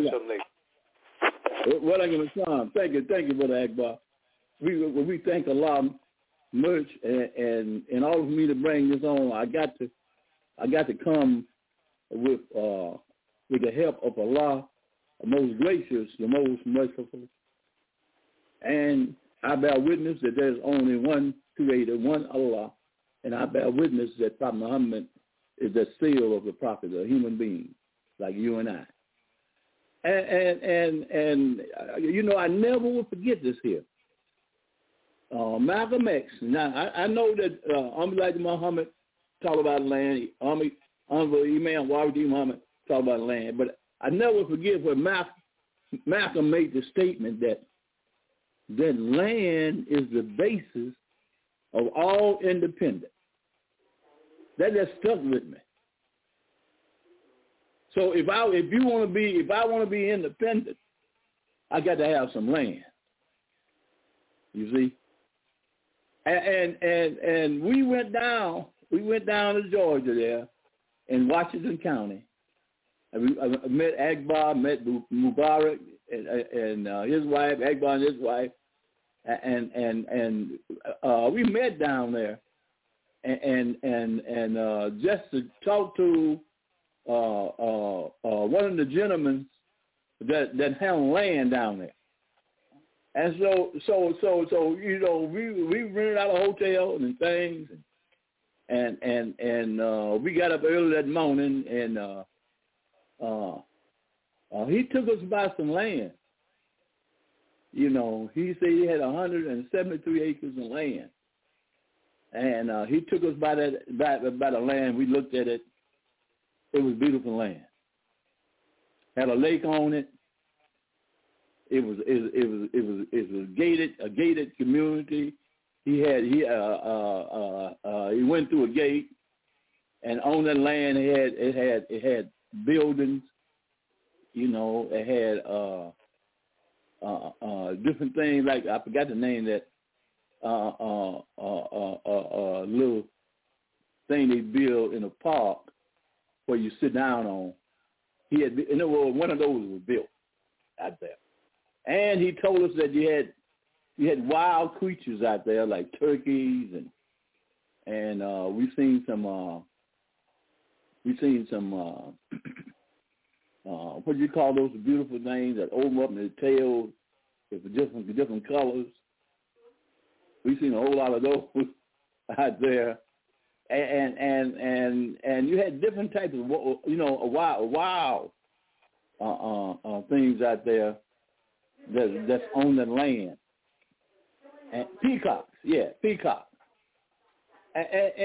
Well, thank you, Brother Akbar. We thank Allah much, and in order for me to bring this on, I got to come with the help of Allah, the most gracious, the most merciful, and I bear witness that there's only one Creator, one Allah, and I bear witness that Prophet Muhammad is the seal of the prophet, a human being like you and I. And I never will forget this here. Malcolm X. Now, I know that Elijah Muhammad talked about land. Imam Wahid Muhammad talked about land. But I never forget when Malcolm made the statement that land is the basis of all independence. That just stuck with me. So if I want to be independent, I got to have some land. You see? And we went down to Georgia there in Washington County. I met Akbar, met Mubarak and his wife, Akbar and his wife, and we met down there, and just to talk to one of the gentlemen that handled land down there. And so you know, we rented out a hotel and things, and we got up early that morning, and he took us by some land. You know, he said he had 173 acres of land, and he took us by the land. We looked at it. It was beautiful land. Had a lake on it. It was a gated community. He went through a gate, and on that land it had buildings. You know, it had different things, like I forgot the name, that little thing they build in a park where you sit down on. One of those was built out there. And he told us that you had wild creatures out there, like turkeys, and we've seen some what do you call those beautiful things that open up in the tail with different colors. We've seen a whole lot of those out there, and you had different types of wild things out there that's on the land. And peacocks, peacocks. And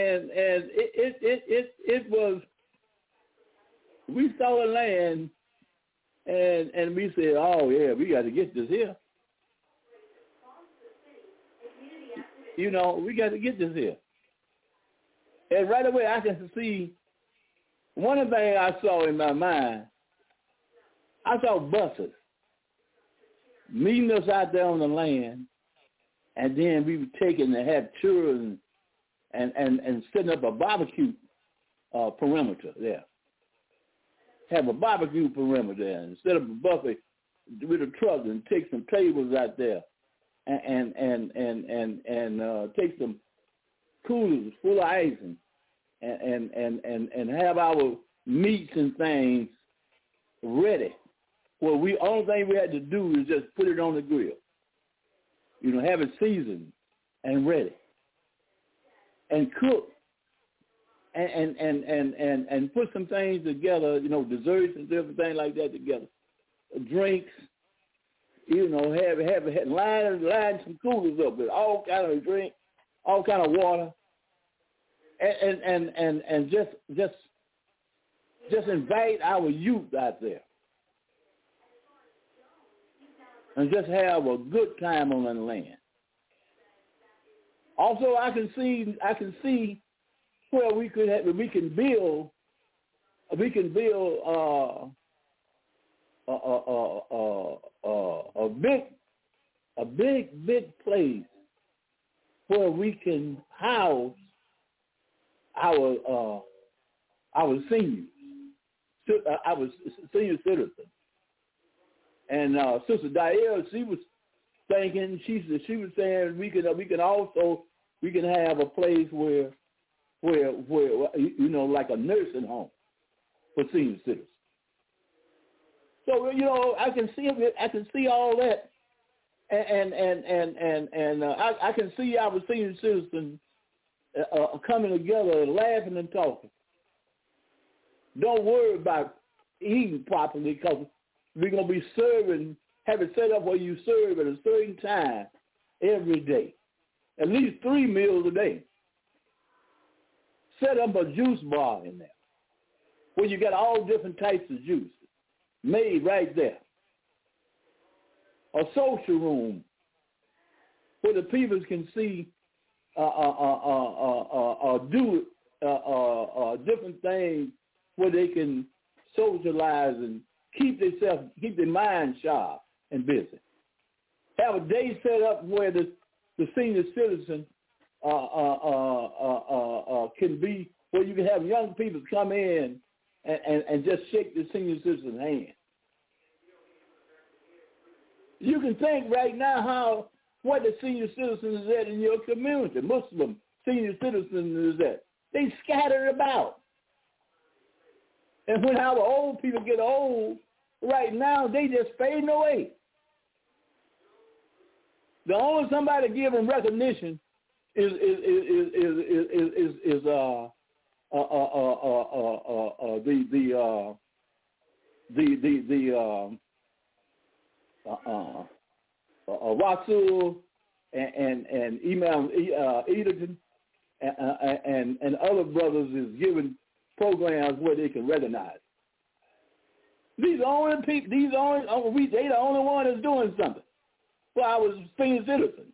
it was, we saw the land, and we said, oh yeah, we got to get this here. You know, we got to get this here. And right away I can see, one of the things I saw in my mind, I saw buses meeting us out there on the land, and then we were taking to have children and setting up a barbecue perimeter there. Have a barbecue perimeter there and set up a buffet with a truck and take some tables out there and take some coolers full of ice and have our meats and things ready. Well, only thing we had to do is just put it on the grill. You know, have it seasoned and ready, and cook, and put some things together. You know, desserts and different things like that together. Drinks. You know, have line some coolers up with all kind of drink, all kind of water, and just invite our youth out there. And just have a good time on the land. Also, I can see where we can build a big place where we can house our seniors, our senior citizens. And Sister Diane, she was thinking, she was saying we can have a place where you know, like a nursing home for senior citizens. So, you know, I can see all that, and I can see our senior citizens coming together and laughing and talking. Don't worry about eating properly, because we're going to be have it set up where you serve at a certain time every day, at least 3 meals a day. Set up a juice bar in there where you got all different types of juices made right there. A social room where the people can see do different things where they can socialize and keep their mind sharp and busy. Have a day set up where the senior citizen can be, where you can have young people come in and just shake the senior citizen's hand. You can think right now what the senior citizen is at in your community. Muslim senior citizens is at. They scattered about. And when our old people get old, right now they just fading away. The only somebody giving recognition is Rasul and Imam Edelton and other brothers is giving programs where they can recognize. These only people. They the only one that's doing something. Well, I was senior citizen.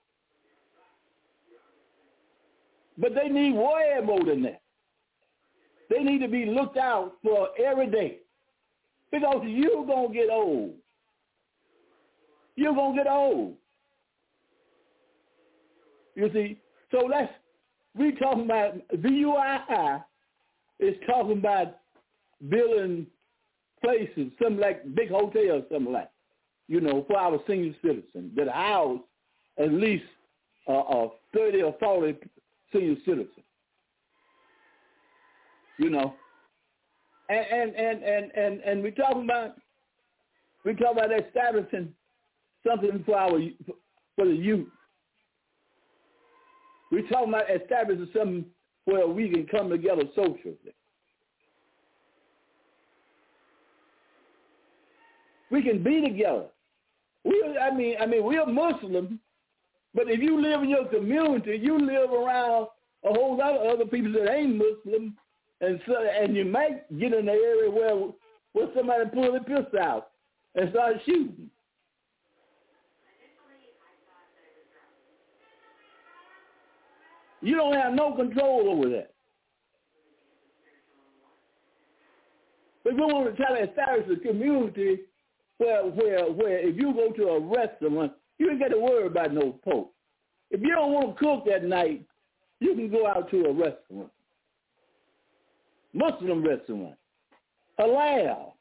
But they need way more than that. They need to be looked out for every day. Because you're going to get old. You're going to get old. You see? So we talking about, VUII is talking about building places, something like big hotels, something like, for our senior citizens that house at least 30 or 40 senior citizens. And we're talking about establishing something for the youth. We're talking about establishing something where we can come together socially. We can be together. We're Muslim, but if you live in your community, you live around a whole lot of other people that ain't Muslim, and you might get in the area where somebody pull their pistol out and start shooting. You don't have no control over that. But we want to try to establish a community where if you go to a restaurant, you ain't got to worry about no pork. If you don't want to cook that night, you can go out to a restaurant. Muslim restaurant. Halal.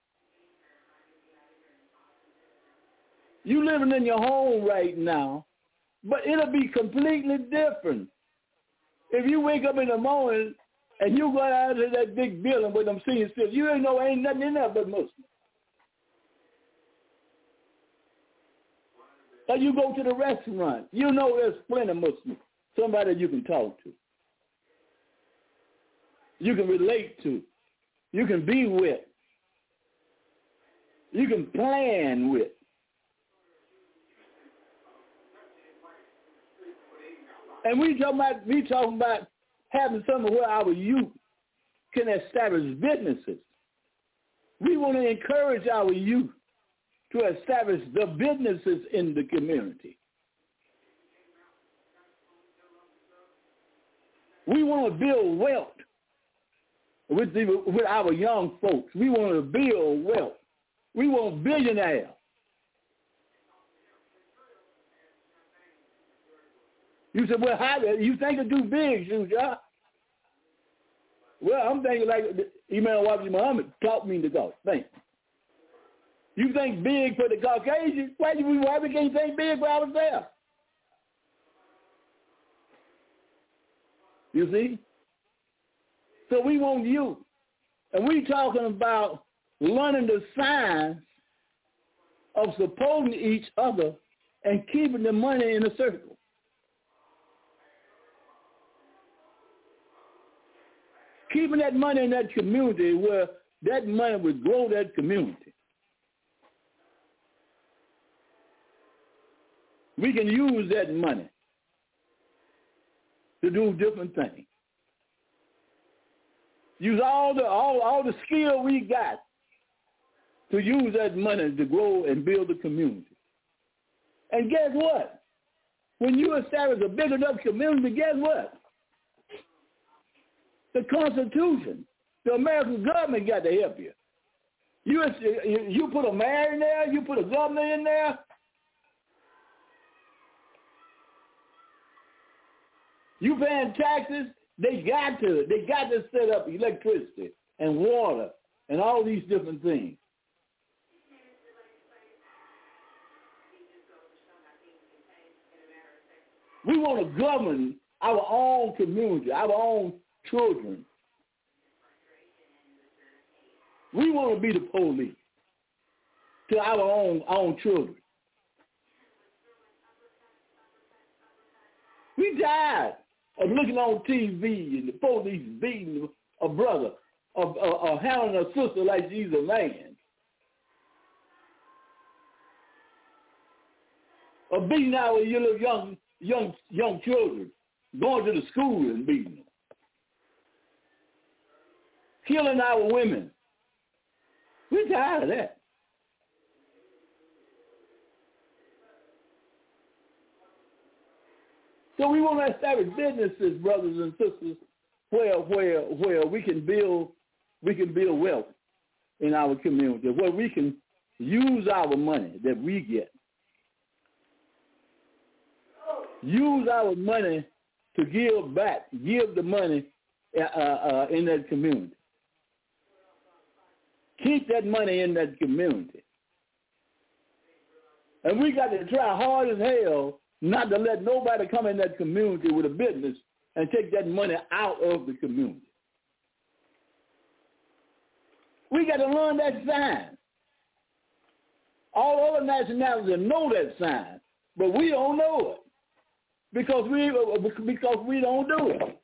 You living in your home right now, but it'll be completely different. If you wake up in the morning and you go out to that big building with them senior citizens, you ain't nothing in there but Muslim. Or you go to the restaurant, there's plenty of Muslims, somebody you can talk to, you can relate to, you can be with, you can plan with. And we talking about having something where our youth can establish businesses. We want to encourage our youth to establish the businesses in the community. We want to build wealth with our young folks. We want to build wealth. We want billionaires. You said, well, how you think of do big, Shuja? Well, I'm thinking like Imam Wabi Muhammad taught me to go. Think. You think big for the Caucasians? Why we can't think big for ourselves? You see? So we want you. And we talking about learning the science of supporting each other and keeping the money in a circle. Keeping that money in that community where that money would grow that community. We can use that money to do different things. Use all the skill we got to use that money to grow and build the community. And guess what? When you establish a big enough community, guess what? The Constitution, the American government got to help you. You put a mayor in there, you put a governor in there. You paying taxes, they got to set up electricity and water and all these different things. We want to govern our own community, our own children. We want to be the police to our own children. We tired of looking on TV and the police beating a brother, of handling a sister like she's a man, of beating our little young children, going to the school and beating them, killing our women. We're tired of that. So we want to establish businesses, brothers and sisters, where we can build wealth in our community, where we can use our money that we get. Use our money to give back, give the money in that community. Keep that money in that community. And we got to try hard as hell not to let nobody come in that community with a business and take that money out of the community. We got to learn that sign. All other nationalities know that sign, but we don't know it because we don't do it.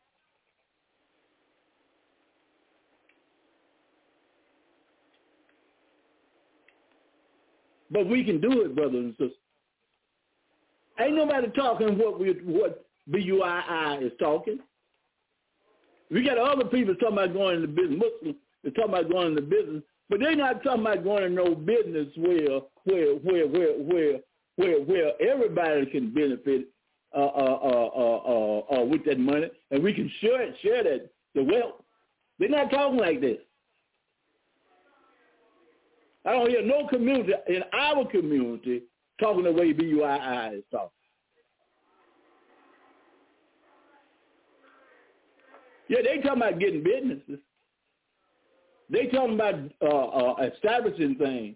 But we can do it, brothers and sisters. Ain't nobody talking what BUII is talking. We got other people talking about going into business. Muslims are talking about going into business, but they're not talking about going into no business where everybody can benefit with that money, and we can share that the wealth. They're not talking like this. I don't hear no community in our community talking the way BUII is talking. Yeah, they talking about getting businesses. They talking about establishing things.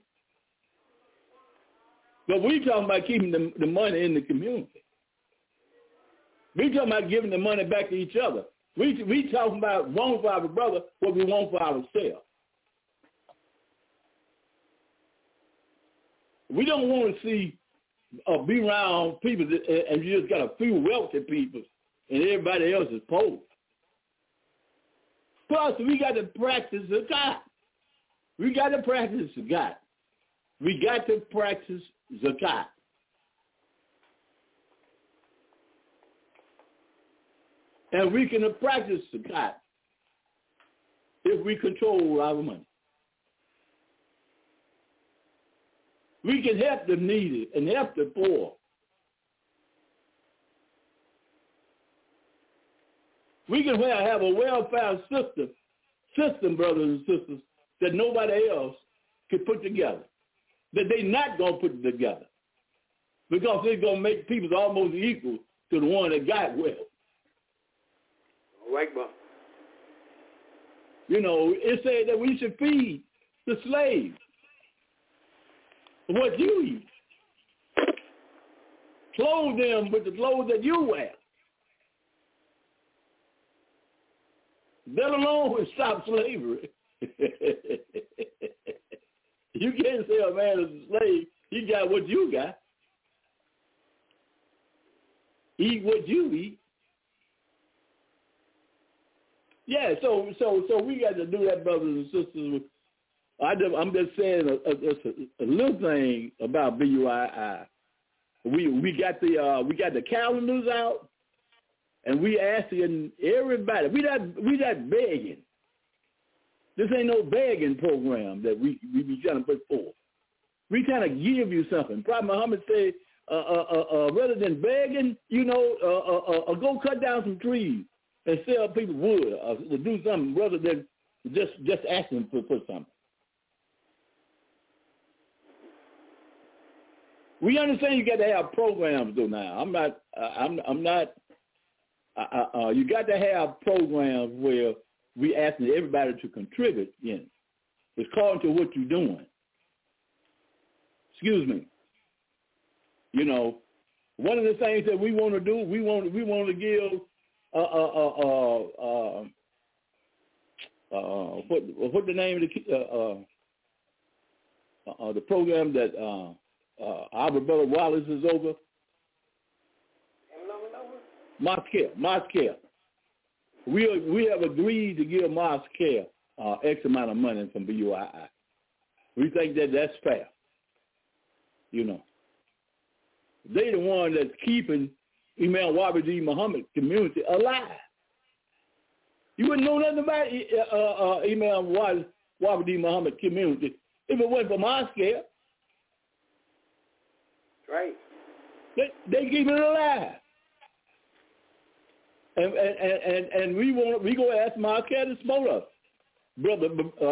But we talking about keeping the money in the community. We talking about giving the money back to each other. We talking about wanting for our brother what we want for ourselves. We don't want to see be around people and you just got a few wealthy people and everybody else is poor. Plus, we got to practice zakat. We got to practice zakat. We got to practice zakat. And we can practice zakat if we control our money. We can help the needy and help the poor. We can have a welfare system, brothers and sisters, that nobody else can put together, that they're not going to put together, because they're going to make people almost equal to the one that got wealth. All right, Bob. You know, it said that we should feed the slaves what you eat. Clothe them with the clothes that you wear. Let alone stop slavery. You can't say a man is a slave. He got what you got. Eat what you eat. Yeah, so we got to do that, brothers and sisters. I'm just saying a little thing about BUII. We got the calendars out, and we asking everybody. We not begging. This ain't no begging program that we be trying to put forth. We trying to give you something. Prophet Muhammad said, rather than begging, go cut down some trees and sell people wood, or do something rather than just asking for something. We understand you got to have programs though. Now, I'm not. You got to have programs where we asking everybody to contribute in. It's according to what you're doing. Excuse me. One of the things that we want to do, we want to give what the name of the program that our brother Wallace is over? Moscare. We have agreed to give Moscare X amount of money from BUII. We think that that's fair. They the one that's keeping Imam Wabidi Muhammad community alive. You wouldn't know nothing about Imam Wabidi Muhammad community if it wasn't for Moscare. Right. They keep it alive. And we go ask Moscare to support us. Brother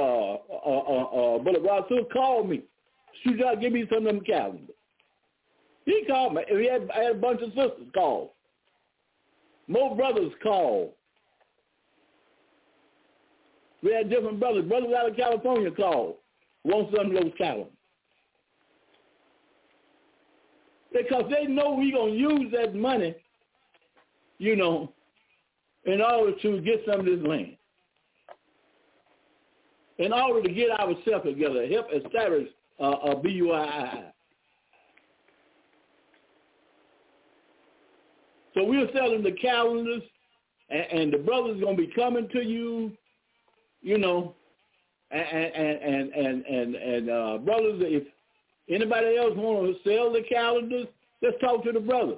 Rasul called me. Should y'all give me some of them calendars? He called me. I had a bunch of sisters call. More brothers called. We had different brothers. Brothers out of California called. Want some of those calendars. Because they know we're going to use that money, in order to get some of this land. In order to get ourselves together, help establish a BUII. So we're selling the calendars, and the brothers going to be coming to you, and brothers, if anybody else want to sell the calendars, let's talk to the brothers.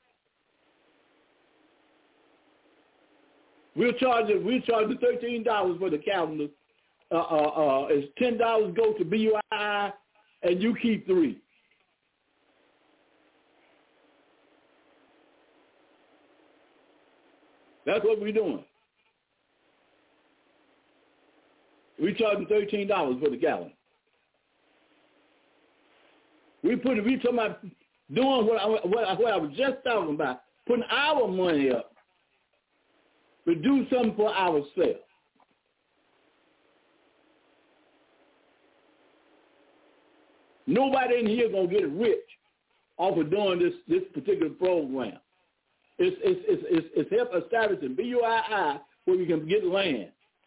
We'll charge the $13 for the calendars. It's $10 go to BUII, and you keep 3. That's what we're doing. We charging $13 for the calendar. We talking about doing what I was just talking about, putting our money up to do something for ourselves. Nobody in here gonna get rich off of doing this particular program. It's help establishing BUII where we can get land.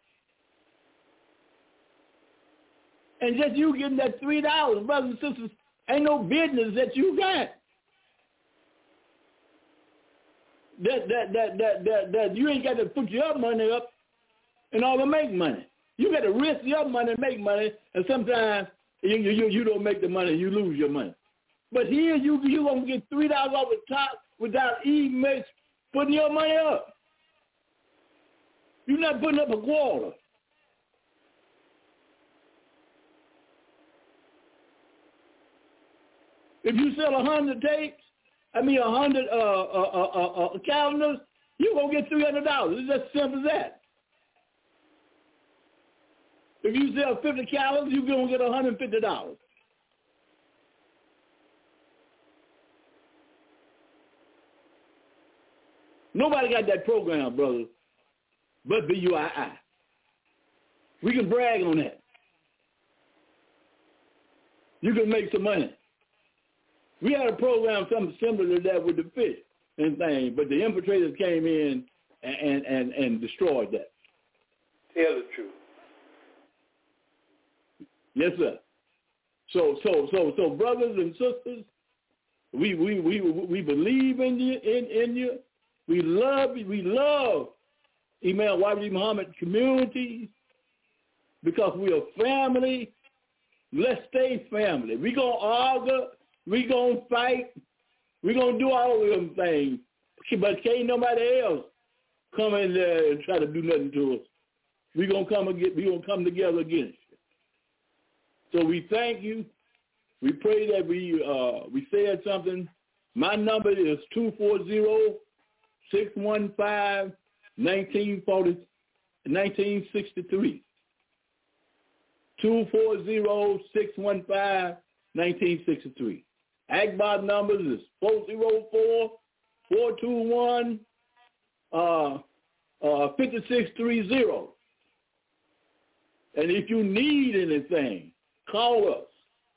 And just you getting that $3, brothers and sisters, ain't no business that you got. That you ain't got to put your money up in order to make money. You got to risk your money and make money, and sometimes you don't make the money, you lose your money. But here you gonna get $3 off the top without even putting your money up. You're not putting up a quarter. If you sell 100 tapes, 100 calendars, you're going to get $300. It's as simple as that. If you sell 50 calendars, you're going to get $150. Nobody got that program, brother, but BUII. We can brag on that. You can make some money. We had a program something similar to that with the fish and things, but the infiltrators came in and destroyed that. Tell the truth. Yes, sir. So brothers and sisters, we believe in you. We love Imam Wabidi Muhammad community because we are family. Let's stay family. We gonna argue. We gonna fight. We gonna do all of them things. But can't nobody else come in there and try to do nothing to us. We gonna come together against you. So we thank you. We pray that we said something My number is 240-615-1963. 240-615-1963. Akbar numbers is 404-421-5630. And if you need anything, call us.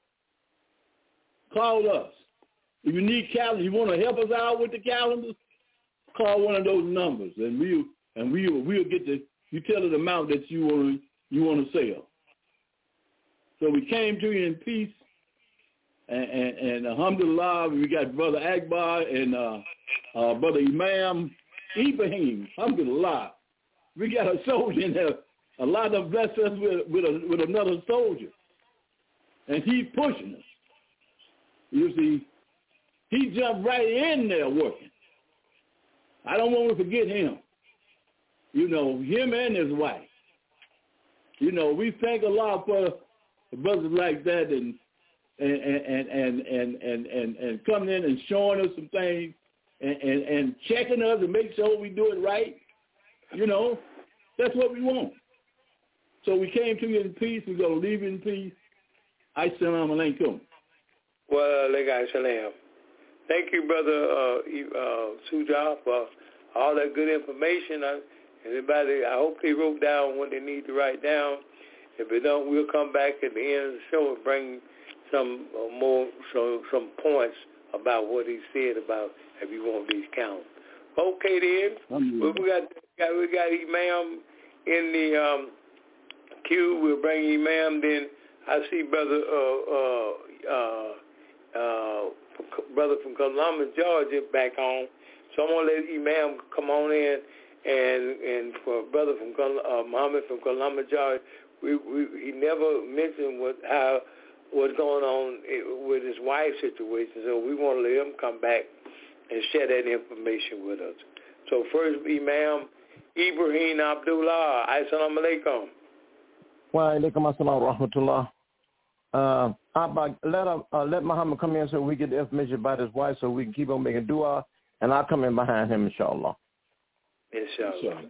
Call us. If you need calendars, you want to help us out with the calendars, call one of those numbers, and we'll get you tell us the amount that you want to sell. So we came to you in peace, and alhamdulillah, we got Brother Akbar and Brother Imam Ibrahim. Alhamdulillah, we got a soldier in there. Allah has blessed us with another soldier, and he's pushing us. You see, he jumped right in there working. I don't want to forget him. Him and his wife. We thank Allah for brothers like that and coming in and showing us some things and checking us and make sure we do it right. That's what we want. So we came to you in peace. We're going to leave you in peace. Assalamu alaikum. Wa alaikum salam. Thank you, Brother Sujah, for all that good information. Everybody, I hope they wrote down what they need to write down. If they don't, we'll come back at the end of the show and bring some points about what he said about if you want these counts. Okay, then. We got Imam in the queue. We'll bring Imam. Then I see brother from Columbus, Georgia, back on. So I'm gonna let Imam come on in, and for brother from Muhammad from Columbus, Georgia, he never mentioned what's going on with his wife's situation. So we want to let him come back and share that information with us. So first, Imam Ibrahim Abdullah. Assalamu alaikum. Wa alaikum assalam wa rahmatullah. Let Muhammad come in so we get the information about his wife so we can keep on making dua, and I'll come in behind him, inshallah. Inshallah.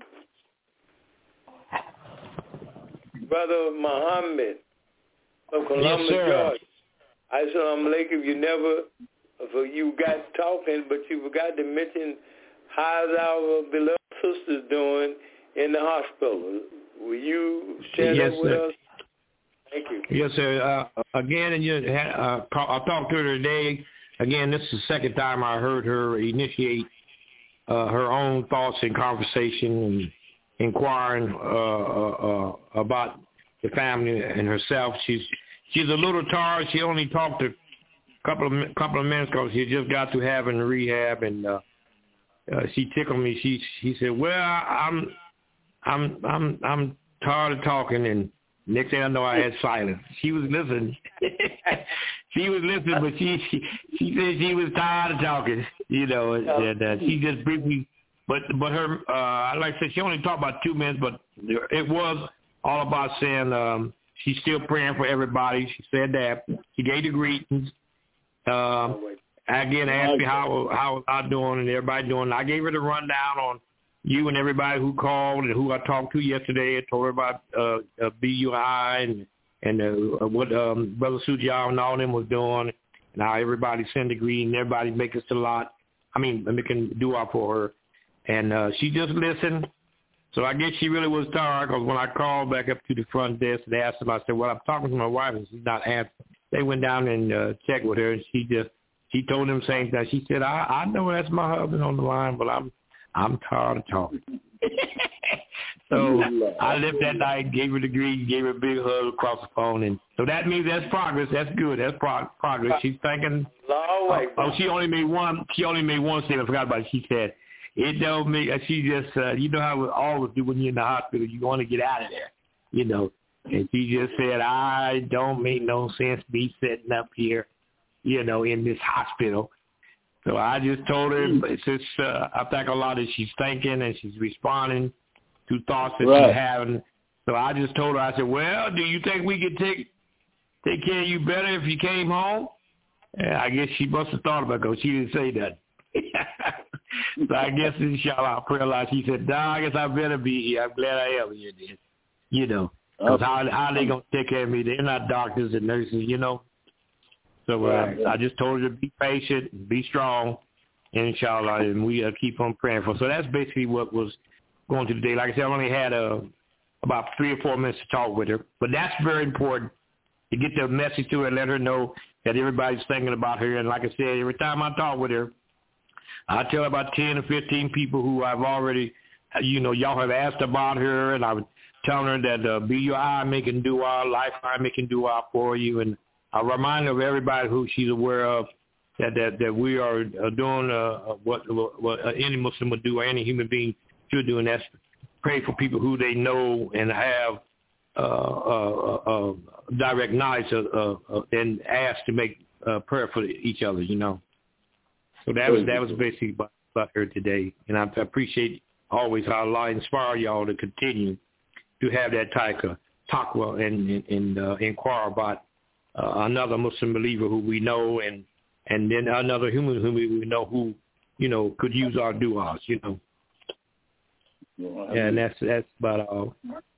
Brother Muhammad of Columbus, Georgia. Assalamu alaikum. You got talking, but you forgot to mention how's our beloved sisters doing in the hospital. Will you share that with us? Thank you. Yes, sir. Again, I talked to her today. Again, this is the second time I heard her initiate her own thoughts and conversation and inquiring about the family and herself. She's a little tired. She only talked a couple of minutes because she just got to having rehab, and she tickled me. She said, "Well, I'm tired of talking," and next thing I know, I had silence. She was listening. She was listening, but she said she was tired of talking, and she just briefly. But her, like I said, she only talked about 2 minutes, but it was all about saying she's still praying for everybody. She said that. She gave the greetings. Again, asked me how I doing and everybody doing. I gave her the rundown on you and everybody who called and who I talked to yesterday. I told her about BUI and what Brother Sujah and all them was doing, and how everybody sent a greeting, everybody making salat. Making dua for her. And she just listened. So I guess she really was tired because when I called back up to the front desk and asked them, I said, well, I'm talking to my wife and she's not answering. They went down and checked with her, and she told them the same thing. She said, I know that's my husband on the line, but I'm tired of talking. So I left that night, gave her the greeting, gave her a big hug across the phone. And so that means that's progress. That's good. That's progress. She's thinking. She only made one statement. I forgot about it. She said, it don't make, she just, you know how we always do when you're in the hospital, you want to get out of there, And she just said, I don't make no sense me sitting up here, in this hospital. So I just told her, it's just, I think a lot of she's thinking and she's responding to thoughts that she's having. So I just told her, I said, well, do you think we could take care of you better if you came home? I guess she must have thought about it because she didn't say that. So I guess, inshallah, I pray a lot. She said, "Nah, I guess I better be here. I'm glad I am here, then." You know, because how they going to take care of me? They're not doctors and nurses, you know. So I just told her to be patient, be strong, inshallah, and we keep on praying for her. So that's basically what was going to today. Like I said, I only had about 3 or 4 minutes to talk with her. But that's very important to get the message to her and let her know that everybody's thinking about her. And like I said, every time I talk with her, I tell her about 10 or 15 people who I've already, y'all have asked about her, and I would tell her that be your eye making dua, lifeline making dua for you. And I remind her of everybody who she's aware of that we are doing what any Muslim would do or any human being should do, and that's pray for people who they know and have direct knowledge and ask to make prayer for each other, So that was basically about her today, and I appreciate always how Allah inspire y'all to continue to have that type of taqwa and inquire about another Muslim believer who we know and then another human who we know who could use our du'as, And that's about all.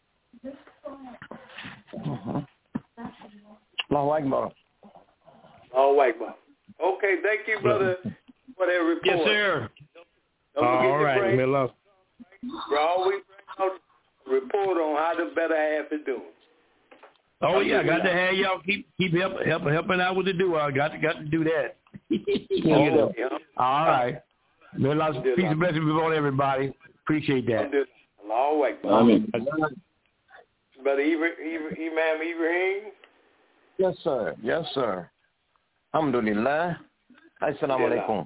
Allahu Akbar. Allahu Akbar. Okay, thank you, brother, for that report. Yes, sir. All right, Miller. We always bring out a report on how the better half is doing. Oh yeah, got to have y'all keep helping out with the dua. Got to do that. All right. May Allah's peace and blessings be on everybody. Appreciate that. Allahu Akbar. Brother Imam Ibrahim. Yes, sir. Yes, sir. Alhamdulillah. Assalamu alaikum.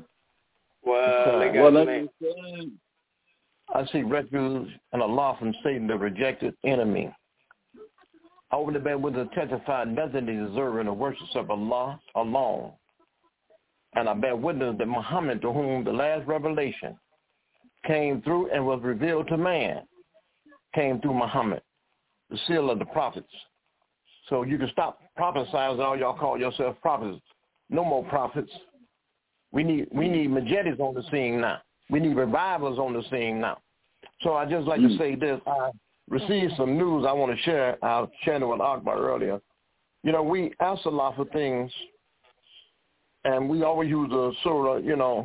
I seek refuge in Allah from Satan, the rejected enemy. I open the bed with the testify nothing is deserving of worship of Allah alone. And I bear witness that Muhammad, to whom the last revelation came through and was revealed to man, came through Muhammad, the seal of the prophets. So you can stop prophesying, all y'all call yourself prophets. No more prophets. We need Majedis on the scene now. We need revivals on the scene now. So I just like to say this. I received some news I want to share. I shared it with Akbar earlier. We ask Allah for things, and we always use a surah,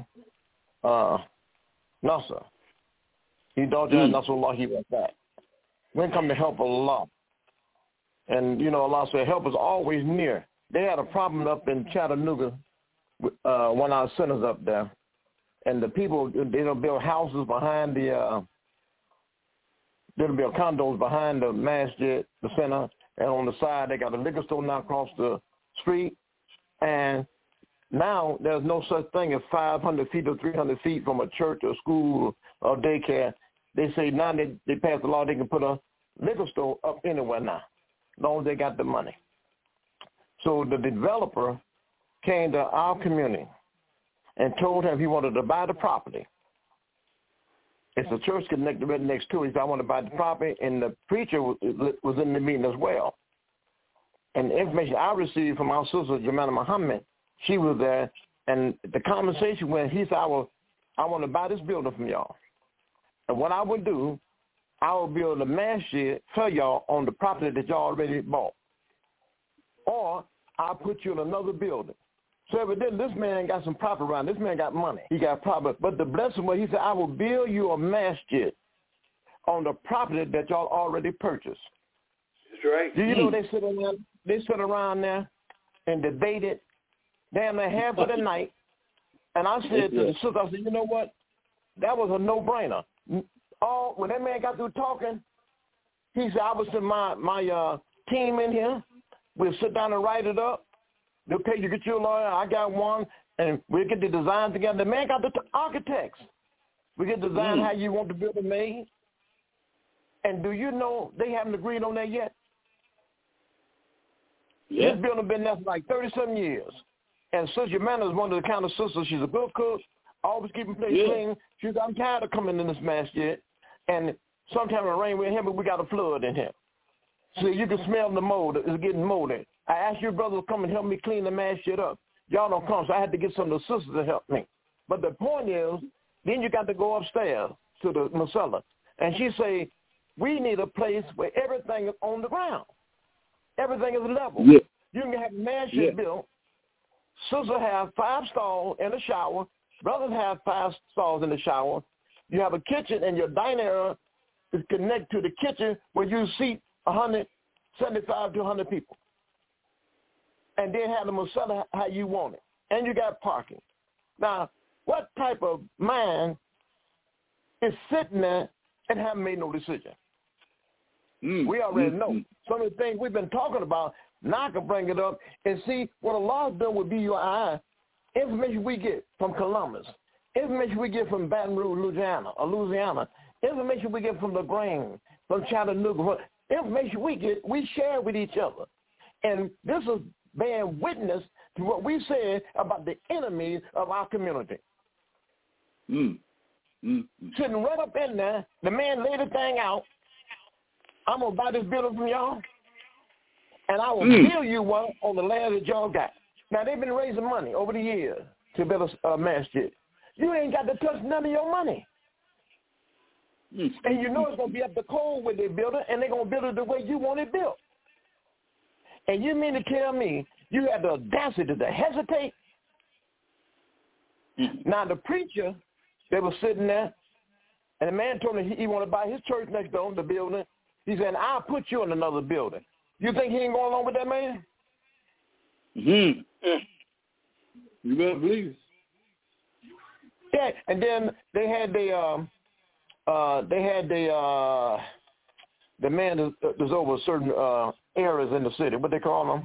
Nasr. He don't Nasrullah, he went back. When come to help Allah? And, Allah said, help is always near. They had a problem up in Chattanooga, one of our centers up there. And the people, they'll build houses behind they'll build condos behind the masjid, the center, and on the side they got a liquor store now across the street. And now there's no such thing as 500 feet or 300 feet from a church or school or daycare. They say now they passed the law they can put a liquor store up anywhere now, as long as they got the money. So the developer came to our community and told him he wanted to buy the property. It's a church connected right next to it. He said, I want to buy the property, and the preacher was in the meeting as well. And the information I received from our sister, Jamila Muhammad, she was there, and the conversation went, he said, I want to buy this building from y'all. And what I would do, I would build a masjid for y'all on the property that y'all already bought. Or I'll put you in another building. So evidently this man got some property around. This man got money. He got property. But the blessing was, he said, I will build you a masjid on the property that y'all already purchased. That's right. Do you know they sit around there and debated damn near half of the night. And I said to the sister, I said, you know what? That was a no-brainer. When that man got through talking, he said, I will send my team in here. We'll sit down and write it up. Okay, you get your lawyer, I got one, and we'll get the design together. The man got the architects. We get design how you want the building made. And do you know they haven't agreed on that yet? Yeah. This building been there for like 30-some years. And Sister Jemima is one of the kind of sisters. She's a good cook, always keeping place clean. She said, I'm tired of coming in this masjid. And sometimes it rain with him, but we got a flood in here. So you can smell the mold. It's getting moldy. I asked your brother to come and help me clean the masjid up. y'all don't come, so I had to get some of the sisters to help me. But the point is, then you got to go upstairs to the Marcella, and she say, we need a place where everything is on the ground. Everything is level. Yeah. You can have mansion built. Sisters have 5 stalls in the shower. Brothers have 5 stalls in the shower. You have a kitchen, and your dining area is connected to the kitchen where you seat 175 to 100 people. And then have the Marcella how you want it. And you got parking. Now, what type of man is sitting there and haven't made no decision? We already know. Some of the things we've been talking about, now I can bring it up and see what Allah's done with BUI. Information we get from Columbus, information we get from Baton Rouge, Louisiana, information we get from LaGrange, from Chattanooga, information we get, we share with each other. And this is bearing witness to what we said about the enemies of our community. Sitting right up in there, the man laid the thing out. I'm going to buy this building from y'all, and I will build you one on the land that y'all got. Now, they've been raising money over the years to build a masjid. You ain't got to touch none of your money. And you know it's going to be up the code when they build it, and they're going to build it the way you want it built. And you mean to tell me you had the audacity to hesitate? Now, the preacher, they were sitting there, and the man told me he wanted to buy his church next door, the building. He said, I'll put you in another building. You think he ain't going along with that man? You better believe it. Yeah, and then they had the man that's over certain areas in the city. What they call them?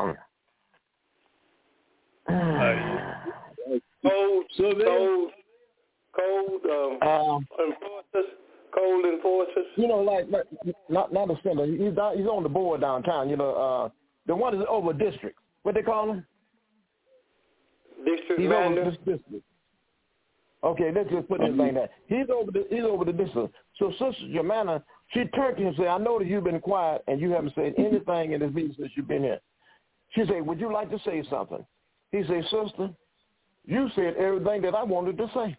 Cold enforcers. You know, like not the center. He's on the board downtown. You know, the one is over district. What they call him? District He's manager. over this district. Okay, let's just put it like that. He's over the district. So Sister Jemima, she turned to him and said, I know that you've been quiet and you haven't said anything in this meeting since you've been here. She said, would you like to say something? He said, Sister, you said everything that I wanted to say.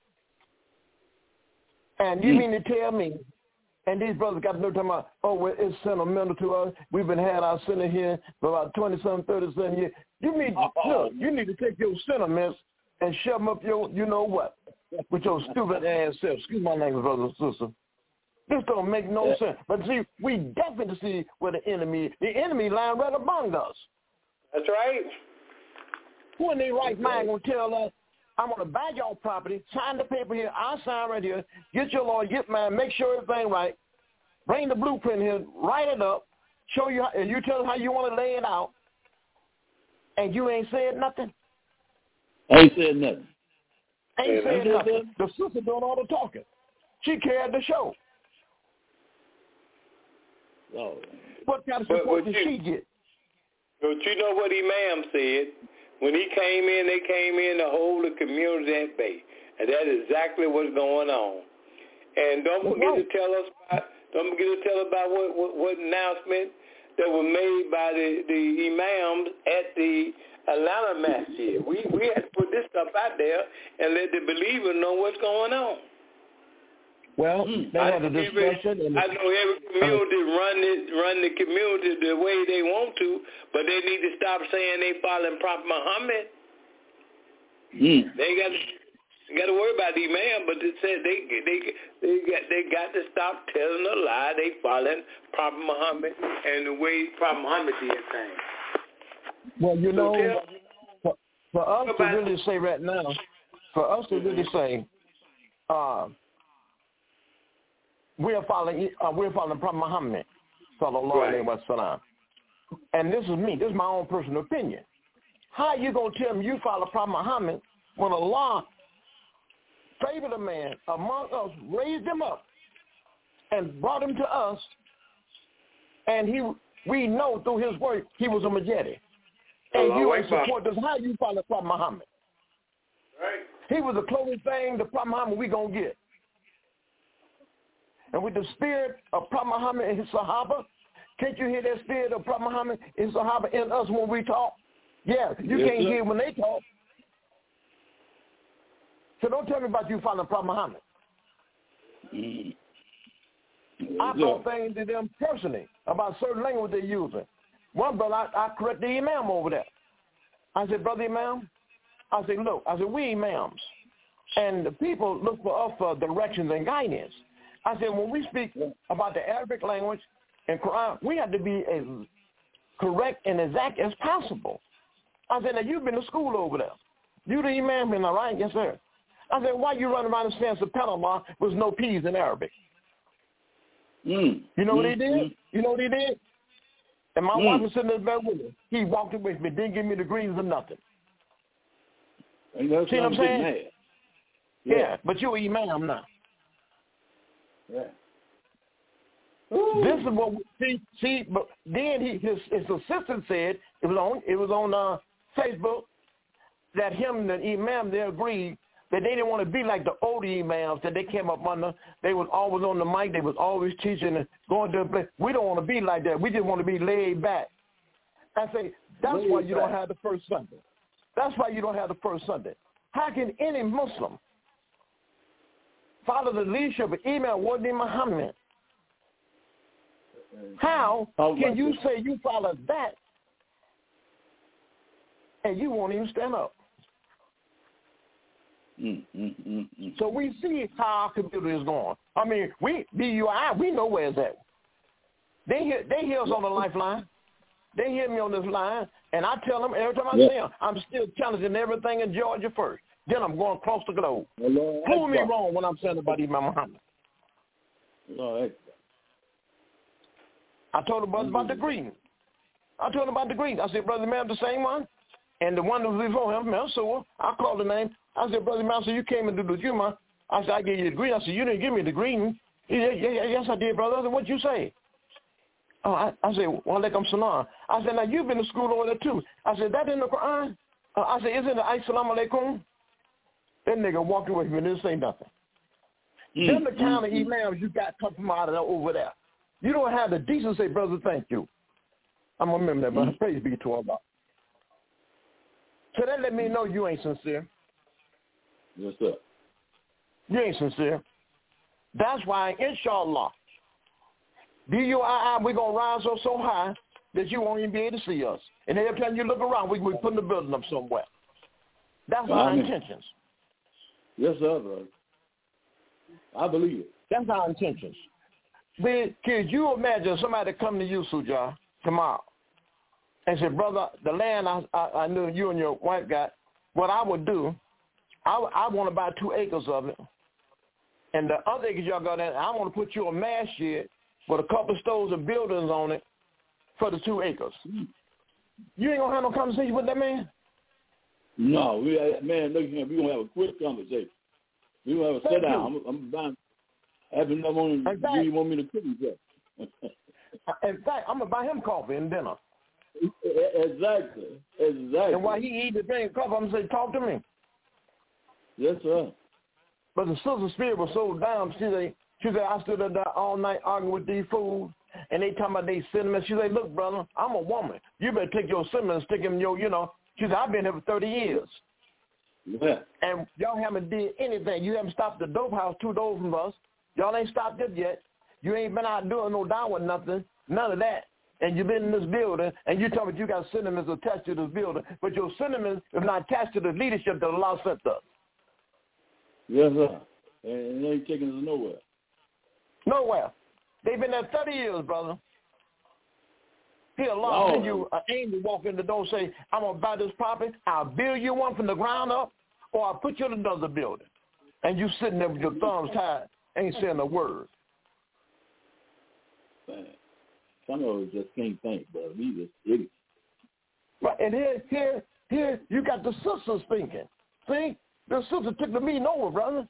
And you mean to tell me, and these brothers got no time about, oh, well, it's sentimental to us. We've been had our center here for about 27, 37 years. You mean, look, you need to take your sentiments and shove them up your, you know what, with your stupid ass self. Excuse my language, brothers and sisters. This don't make no sense. But see, we definitely see where the enemy lying right among us. That's right. Who in their right mind going to tell us, I'm going to buy your property, sign the paper here, I'll sign right here, get your lawyer, get mine, make sure everything right, bring the blueprint here, write it up, show you, and you tell us how you want to lay it out, and you ain't said nothing? Ain't said nothing. Ain't said nothing. The sister doing all the talking. She carried the show. Oh. What kind of support did she get? But you know what Imam said? When he came in, they came in to hold the community at bay. And that is exactly what's going on. And don't forget to tell us about what announcement that was made by the imams at the Atlanta Masjid. We had to put this stuff out there and let the believer know what's going on. Well, they had a discussion. I know every community run the community the way they want to, but they need to stop saying they following Prophet Muhammad. They got to worry about the imam, but they said they got to stop telling a lie. They following Prophet Muhammad and the way Prophet Muhammad did things. Well, you know, for us to really say right now, we're following Prophet Muhammad, sallallahu alaihi wasallam. And this is me. This is my own personal opinion. How are you going to tell me you follow Prophet Muhammad when Allah favored a man among us, raised him up, and brought him to us, and we know through his work he was a Mujahid. And you ain't support this. How you follow Prophet Muhammad? Right. He was the closest thing to Prophet Muhammad we going to get. And with the spirit of Prophet Muhammad and his Sahaba, can't you hear that spirit of Prophet Muhammad and his Sahaba in us when we talk? Yeah, you can't hear when they talk. So don't tell me about you following Prophet Muhammad. I brought things to them personally about certain language they're using. One brother, I correct the imam over there. I said, Brother Imam, I said, look, we imams, and the people look for us for directions and guidance. I said, when we speak about the Arabic language and Quran, we have to be as correct and exact as possible. I said, now you've been to school over there. You the imam, all right? Yes, sir. I said, why you running around and saying subhanallah with no P's in Arabic? You know what he did? You know what he did? And my wife was sitting in the bed with him. He walked away from me, didn't give me the greens or nothing. See what I'm saying? Yeah, but you're imam now. Yeah. This is what we see. But then his assistant said it was on Facebook that him and the imam, they agreed that they didn't want to be like the older imams that they came up under. They was always on the mic. They was always teaching and going to a place. We don't want to be like that. We just want to be laid back. I say, that's why you don't have the first Sunday. That's why you don't have the first Sunday. How can any Muslim follow the leadership of Imam Wadi Muhammad? How can you say you follow that and you won't even stand up? So we see how our community is going. I mean, we know where it's at. They hear us on the lifeline. They hear me on this line, and I tell them every time I see them, I'm still challenging everything in Georgia first. Then I'm going across the globe. Prove me wrong when I'm saying about Imam Muhammad. I told the brothers about the greeting. I said, Brother Imam, the same one? And the one that was before him, Mansour, I called the name. I said, Brother Mansour, you came into the Juma. I said, I gave you the greeting. I said, you didn't give me the greeting. Yes, I did, brother. I said, what'd you say? Oh, I said, wa alaikum salam. I said, now you've been to school over there too. I said, that in the Quran? I said, isn't it assalamu alaikum? That nigga walked away from me and didn't say nothing. Then the kind of imams you got come from out of there over there. You don't have the decency to say, brother, thank you. I'm going to remember that, brother. Praise be to Allah. So that let me know you ain't sincere. Yes, sir. You ain't sincere. That's why, inshallah, we're going to rise up so high that you won't even be able to see us. And every time you look around, we're putting the building up somewhere. That's our intentions. Yes, sir, brother. I believe it. That's our intentions. But could you imagine somebody come to you, Sujah, tomorrow, and say, brother, the land I knew you and your wife got, what I would do, I want to buy 2 acres of it, and the other acres y'all got in, I want to put you a masjid with a couple of stores and buildings on it for the 2 acres. You ain't going to have no conversation with that man? No, we're going to have a quick conversation. We're going to have a sit down. I'm buying. Having them on, do you want me to cook him? In fact, I'm going to buy him coffee and dinner. Exactly. And while he eat the thing coffee, I'm going to say, talk to me. Yes, sir. But the sister's spirit was so down, she said, I stood there all night arguing with these fools, and they talking about they sentiments. She said, look, brother, I'm a woman. You better take your sentiments, stick them in your, She said, I've been here for 30 years. Yeah. And y'all haven't did anything. You haven't stopped the dope house 2 doors from us. Y'all ain't stopped it yet. You ain't been out doing no down with nothing, none of that. And you've been in this building, and you tell me you got sentiments attached to this building, but your sentiments are not attached to the leadership that Allah sent us. Yes, sir. And they ain't taking us nowhere. Nowhere. They've been there 30 years, brother. Here, Allah send you an angel walk in the door and say, I'm going to buy this property. I'll build you one from the ground up, or I'll put you in another building. And you sitting there with your thumbs tied, ain't saying a word. Man, some of us just can't think, brother. We just idiots. Right, and here, you got the sisters thinking. See? The sister took the meeting over, brother.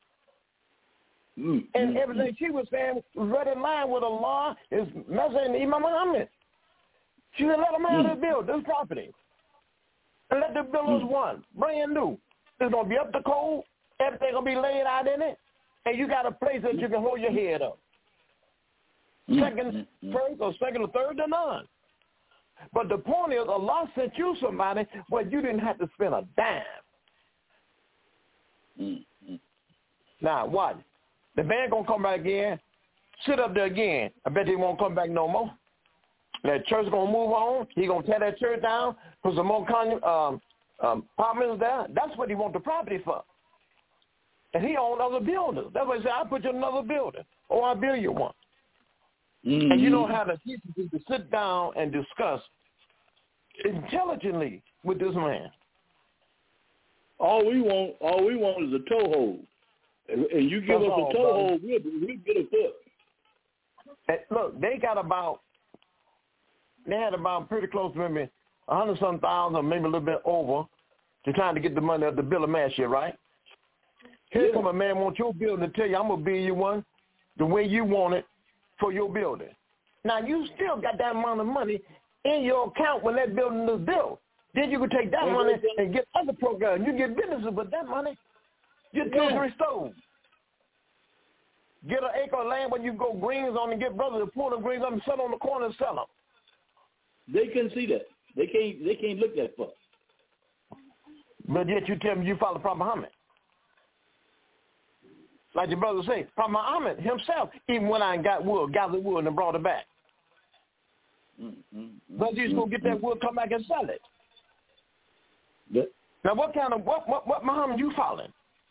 And everything she was saying was right in line with Allah, is Messenger and Imam Muhammad. She said, let them have this build, this property. And let the builders one, brand new. It's going to be up to code. Everything going to be laid out in it. And you got a place that you can hold your head up. Second, first, or second or third to none. But the point is, Allah sent you somebody where you didn't have to spend a dime. Mm-hmm. Now, what? The man going to come back again, sit up there again. I bet he won't come back no more. That church going to move on. He going to tear that church down, put some more apartments there. That's what he want the property for. And he own other buildings. That's why he said, I'll put you in another building, or I'll build you one. Mm-hmm. And you don't have the people to sit down and discuss intelligently with this man. All we want is a toehold. And you give us a toehold, we'll get a foot. And look, they had about pretty close to maybe 100-some thousand, maybe a little bit over, to trying to get the money of the bill of material, right? Here come a man want your building to tell you, I'm going to build you one the way you want it for your building. Now, you still got that amount of money in your account when that building is built. Then you can take that money and get other programs. You get businesses with that money. Get 2 or 3 stoves. Get an acre of land where you go greens on and get brothers to pull the greens up and sell on the corner and sell them. They can see that. They can't look that far. But yet you tell me you follow Prophet Muhammad. Like your brother say, Prophet Muhammad himself, even when I got wood, gathered wood and brought it back. But you just go get that wood, come back and sell it. Yeah. Now what Muhammad you following?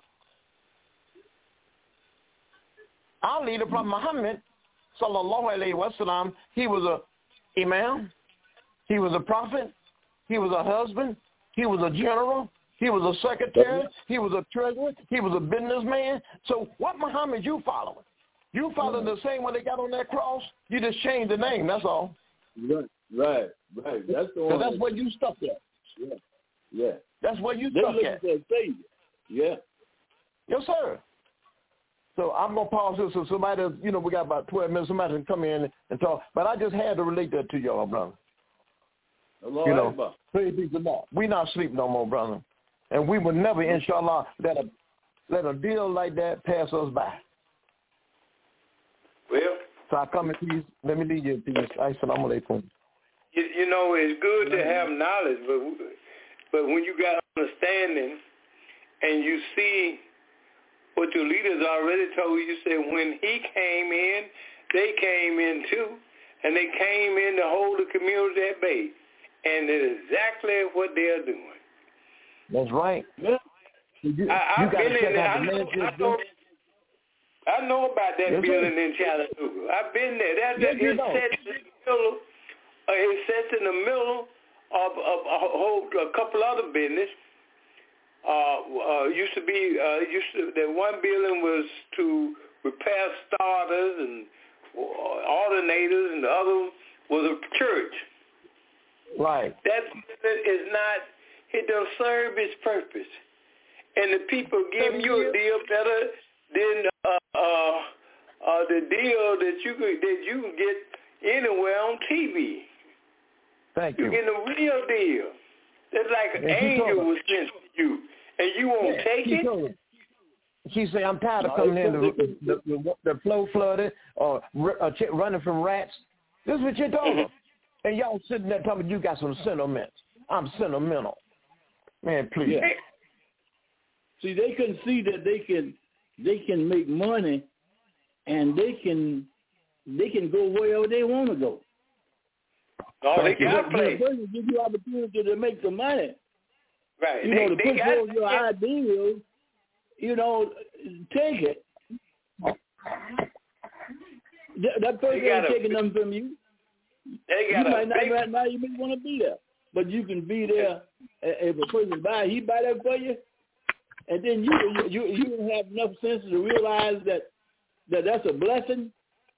Our leader, Prophet Muhammad, sallallahu alaihi wasallam, he was a imam, he was a prophet, he was a husband, he was a general, he was a secretary, he was a treasurer, he was a businessman. So what Muhammad you following? You following the same one they got on that cross? You just changed the name, that's all. Right. That's the one. So that's what you stuck at. Yeah. That's what you stuck at. Yeah. Yes, sir. So I'm going to pause this so somebody, we got about 12 minutes, somebody can come in and talk. But I just had to relate that to y'all, brother. Praise be to God. We not sleep no more, brother. And we will never, inshallah, let a deal like that pass us by. Well, so I come in peace. Let me leave you in peace. Assalamu alaikum. It's good to have knowledge, but when you got understanding and you see what your leaders already told you, said when he came in, they came in too, and they came in to hold the community at bay. And it's exactly what they're doing. That's right. Yeah. I've been in there. I know about that building in Chattanooga. I've been there. It sits in the middle of a couple other business. That one building was to repair starters and alternators, and the other was a church. Right. That is not, it don't serve its purpose. And the people giving you a deal better than the deal that you can get anywhere on TV. Thank you. You're getting a real deal. That's like an angel was sent to you, and you won't take it. She said, I'm tired of coming in the flow flooded or running from rats. This is what you told her. And y'all sitting there talking, you got some sentiments. I'm sentimental. Man, please. Yeah. See, they can see that they can make money, and they can go wherever they want to go. Oh, they got play. They give you opportunity to make some money. Right. To put forward your ideals, take it. That person ain't taking them from you. You might not even want to be there, but you can be there. If a person he buy that for you, and then you don't have enough sense to realize that's a blessing.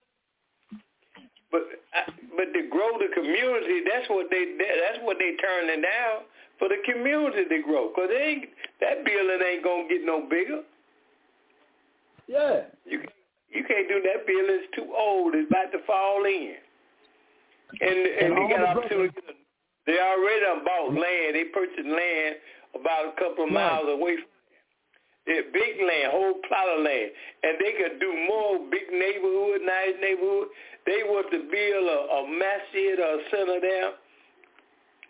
But to grow the community, that's what they turning down for the community to grow, because that building ain't gonna get no bigger. Yeah, you can't do that. Building's too old. It's about to fall in. And they got opportunity. They already bought land. They purchased land about a couple of miles away from there. Big land, whole plot of land. And they could do more big neighborhood, nice neighborhood. They want to build a masjid or a center there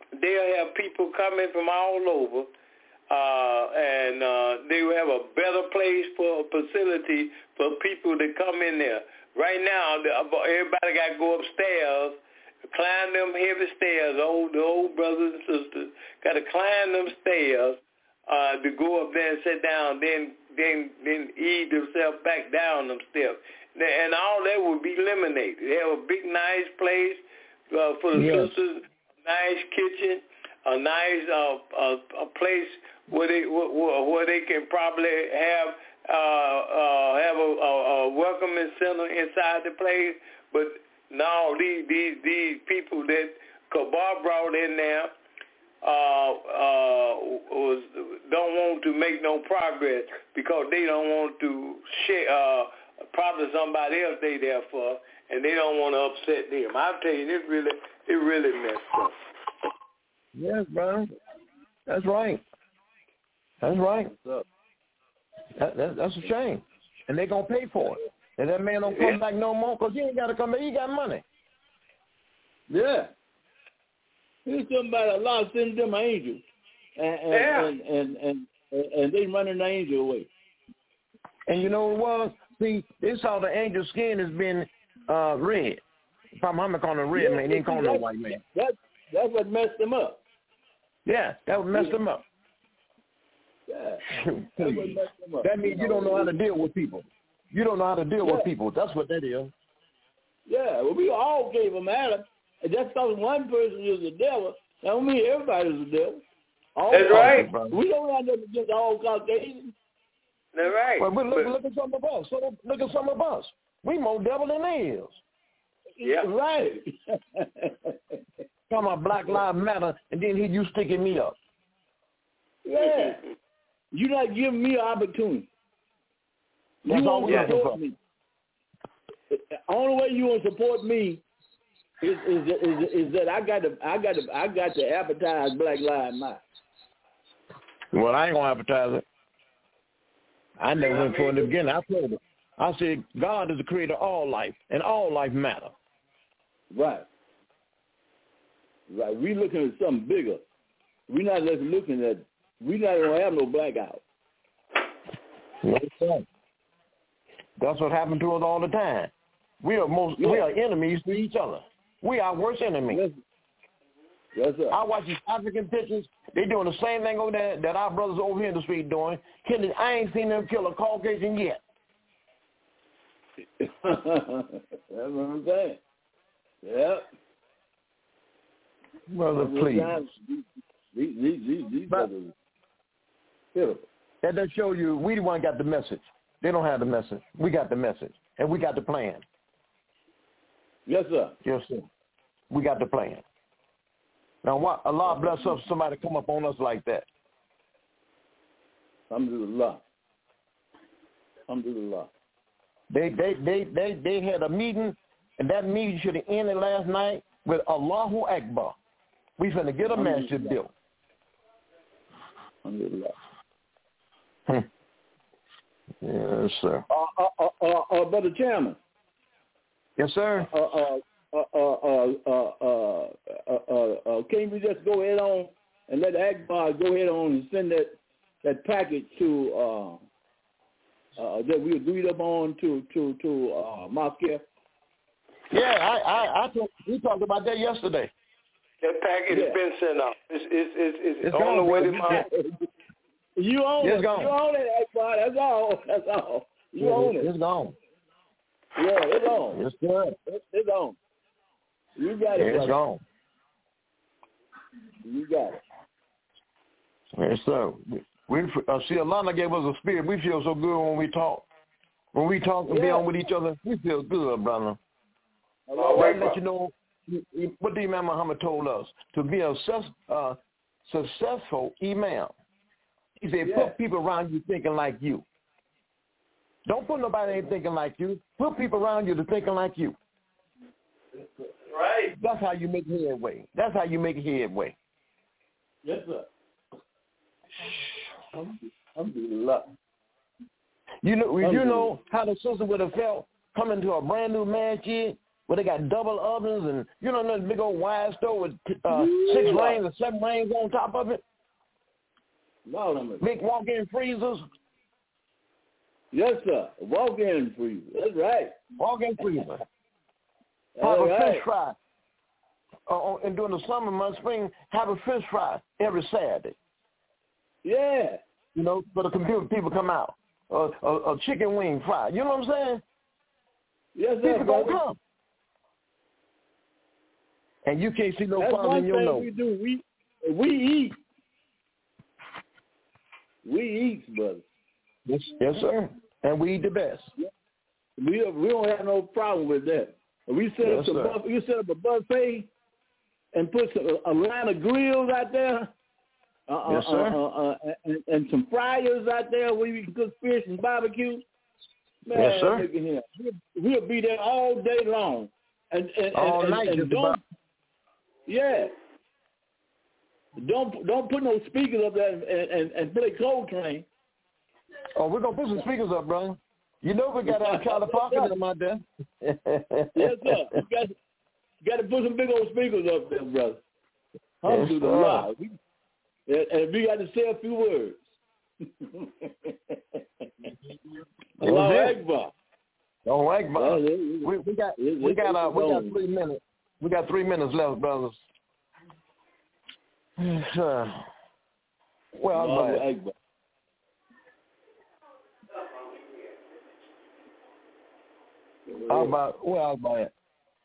they'll have people coming from all over, and they will have a better place for a facility for people to come in there. Right now, everybody got to go upstairs, climb them heavy stairs. The old brothers and sisters got to climb them stairs to go up there and sit down, then ease themselves back down them steps. And all that will be eliminated. They have a big, nice place for the sisters, a nice kitchen, a nice a place where they can probably have a welcoming center inside the place. But now these people that Kabar brought in there don't want to make no progress because they don't want to share. Probably somebody else they there for, and they don't want to upset them. I'll tell you, it really messed up. Yes, brother. That's right. That's right. That's a shame. And they're going to pay for it. And that man don't come back no more because he ain't got to come back. He got money. Yeah. Here's somebody, Allah send them an angel. And they running the angel away. And you know what it was? See, they saw the angel's skin has been red. I'm calling him red man. They ain't calling no white man. That's what messed them up. Yeah, that would mess them up. Yeah, that's what messed them up. That means you don't know how to deal with people. You don't know how to deal with people. That's what that is. Yeah, well, we all gave them Adam. And just because one person is the devil, that don't mean everybody's the devil. That's right. We don't have nothing against all Caucasians. That's right. Well, look at some of us. Look at some of us. We more devil than they is. Yeah. Right. Talking about Black Lives Matter, and then you sticking me up. Yeah. You're not giving me an opportunity. That's you all won't support me. The only way you won't support me is that I got to advertise Black Lives Matter. Well, I ain't gonna advertise it. I never went for it in the beginning. I told it. I said God is the creator of all life, and all life matter. Right. Right. We looking at something bigger. We're not just looking at. We're not gonna have no blackout. That's what happened to us all the time. We are enemies to each other. We are worst enemies. Yes, sir. I watch these African pictures. They doing the same thing over there that our brothers over here in the street doing. I ain't seen them kill a Caucasian yet. That's what I'm saying. Yep. Brother, please. These brothers. That does show you we the one got the message. They don't have the message. We got the message. And we got the plan. Yes, sir. Yes, sir. We got the plan. Now, what? Allah bless us. Somebody come up on us like that. Alhamdulillah. Alhamdulillah. They had a meeting, and that meeting should have ended last night with Allahu Akbar. We finna get a masjid built. Alhamdulillah. Yes, sir. Brother Chairman. Yes, sir. Can't we just go ahead on and let Akbar go ahead on and send that package to that we agreed upon to Moscow? Yeah, we talked about that yesterday. That package has been sent out. It's on gone, the way to bro. my. You own it. Gone. You own it, Akbar. That's all. You own it. It's gone. Yeah, it's on. It's good. It's on. You got it. It's brother. gone. You got it. Yes, sir. We see, Alana gave us a spirit. We feel so good when we talk. When we talk and be on with each other, we feel good, brother. That let you know what the Imam Muhammad told us, to be a successful imam. He said, put people around you thinking like you. Don't put nobody ain't thinking like you. Put people around you to thinking like you. Right. That's how you make headway. That's how you make headway. Yes, sir. Alhamdulillah. You know how the sister would have felt coming to a brand new masjid where they got double ovens and, you know, that big old wide stove with 6 lanes or 7 lanes on top of it? Big walk-in freezers? Yes, sir. Walk-in freezer. That's right. Walk-in freezer. Have a fish fry. And during the summer months, spring, have a fish fry every Saturday. Yeah. You know, for the people come out. A chicken wing fry. You know what I'm saying? Yes, sir. People gonna come. And you can't see no problem in your nose. That's one thing we do. We eat. We eat, brother. Yes, sir. And we eat the best. We don't have no problem with that. We set up a buffet and put a line of grills out there. Yes, sir. And some fryers out there where you can cook fish and barbecue. Man, yes, sir. Look at him. We'll be there all day long. And all night. And don't put no speakers up there and play Coltrane. Oh, we're gonna put some speakers up, brother. You know we got our Charlie Parker in them out there. Yes, sir. You got to put some big old speakers up there, brother. Alhamdulillah. And we got to say a few words. Allahu Akbar. Allahu Akbar. We got 3 minutes. We got 3 minutes left, brothers. Well, Allahu Akbar. How about it?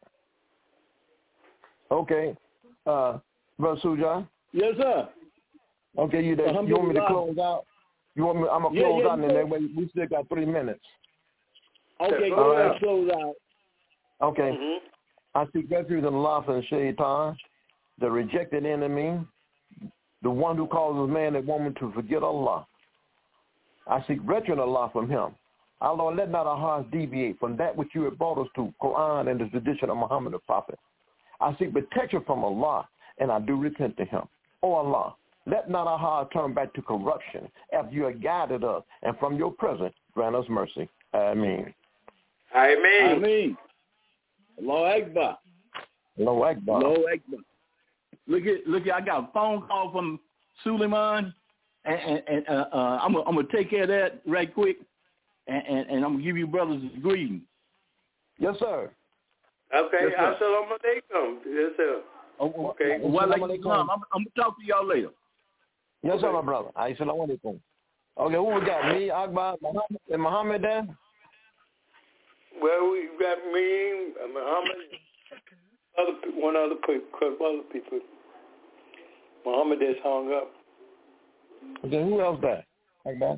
Okay. Brother Sujan? Yes, sir. Okay, you want me to close out? I'm going to close out, and that way we still got 3 minutes. Okay, go ahead and close out. Okay. Mm-hmm. I seek refuge in Allah and Shaitan, the rejected enemy, the one who causes man and woman to forget Allah. I seek refuge in Allah from him. Our Lord, let not our hearts deviate from that which you have brought us to, Quran and the tradition of Muhammad the Prophet. I seek protection from Allah, and I do repent to him. O Allah, let not our hearts turn back to corruption after you have guided us, and from your presence grant us mercy. Ameen. Ameen. Ameen. Allahu Akbar. Allahu Akbar. Allahu Akbar. Look at, I got a phone call from Suleiman, and I'm gonna take care of that right quick. And I'm going to give you brothers a greeting. Yes, sir. Okay. Yes, sir. Assalamu alaikum. Yes, sir. Okay. Well, I'm going to talk to y'all later. Yes, sir, my brother. Assalamu alaikum. Okay, who we got? Me, Akbar, and Muhammad there? Well, we got me, Muhammad, couple other people. Muhammad that's hung up. Okay, who else there? Akbar?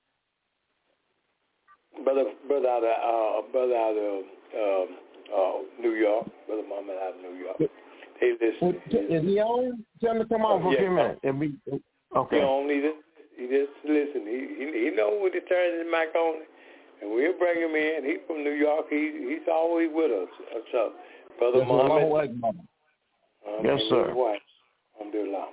Brother out of New York. Brother Muhammad out of New York. He listen. Is he on? Tell him to come on for a few minutes. Okay. He just listen. He knows when to turn his mic on, and we'll bring him in. He's from New York. He's always with us. So, Brother Muhammad. Yes, sir. Alhamdulillah.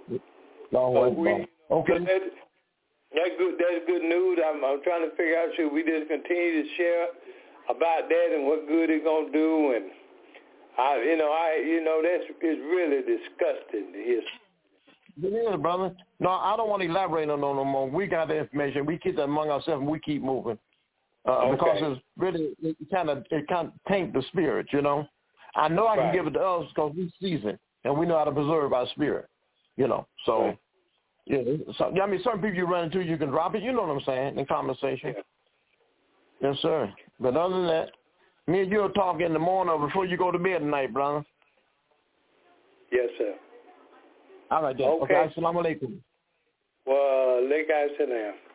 Okay. That's good news. I'm trying to figure out, should we just continue to share about that and what good it's gonna do? And that's really disgusting to hear. Yeah, brother. No, I don't want to elaborate on no more. We got the information. We keep that among ourselves, and we keep moving. Because it's really it kind of taint the spirit. You know, I know I can give it to us because we seasoned and we know how to preserve our spirit. You know, so. Right. Yeah, so, I mean, certain people you run into, you can drop it. You know what I'm saying in conversation. Yeah. Yes, sir. But other than that, me and you'll talk in the morning or before you go to bed tonight, brother. Yes, sir. All right, then. Okay. Assalamu alaikum. Wa alaikum assalam.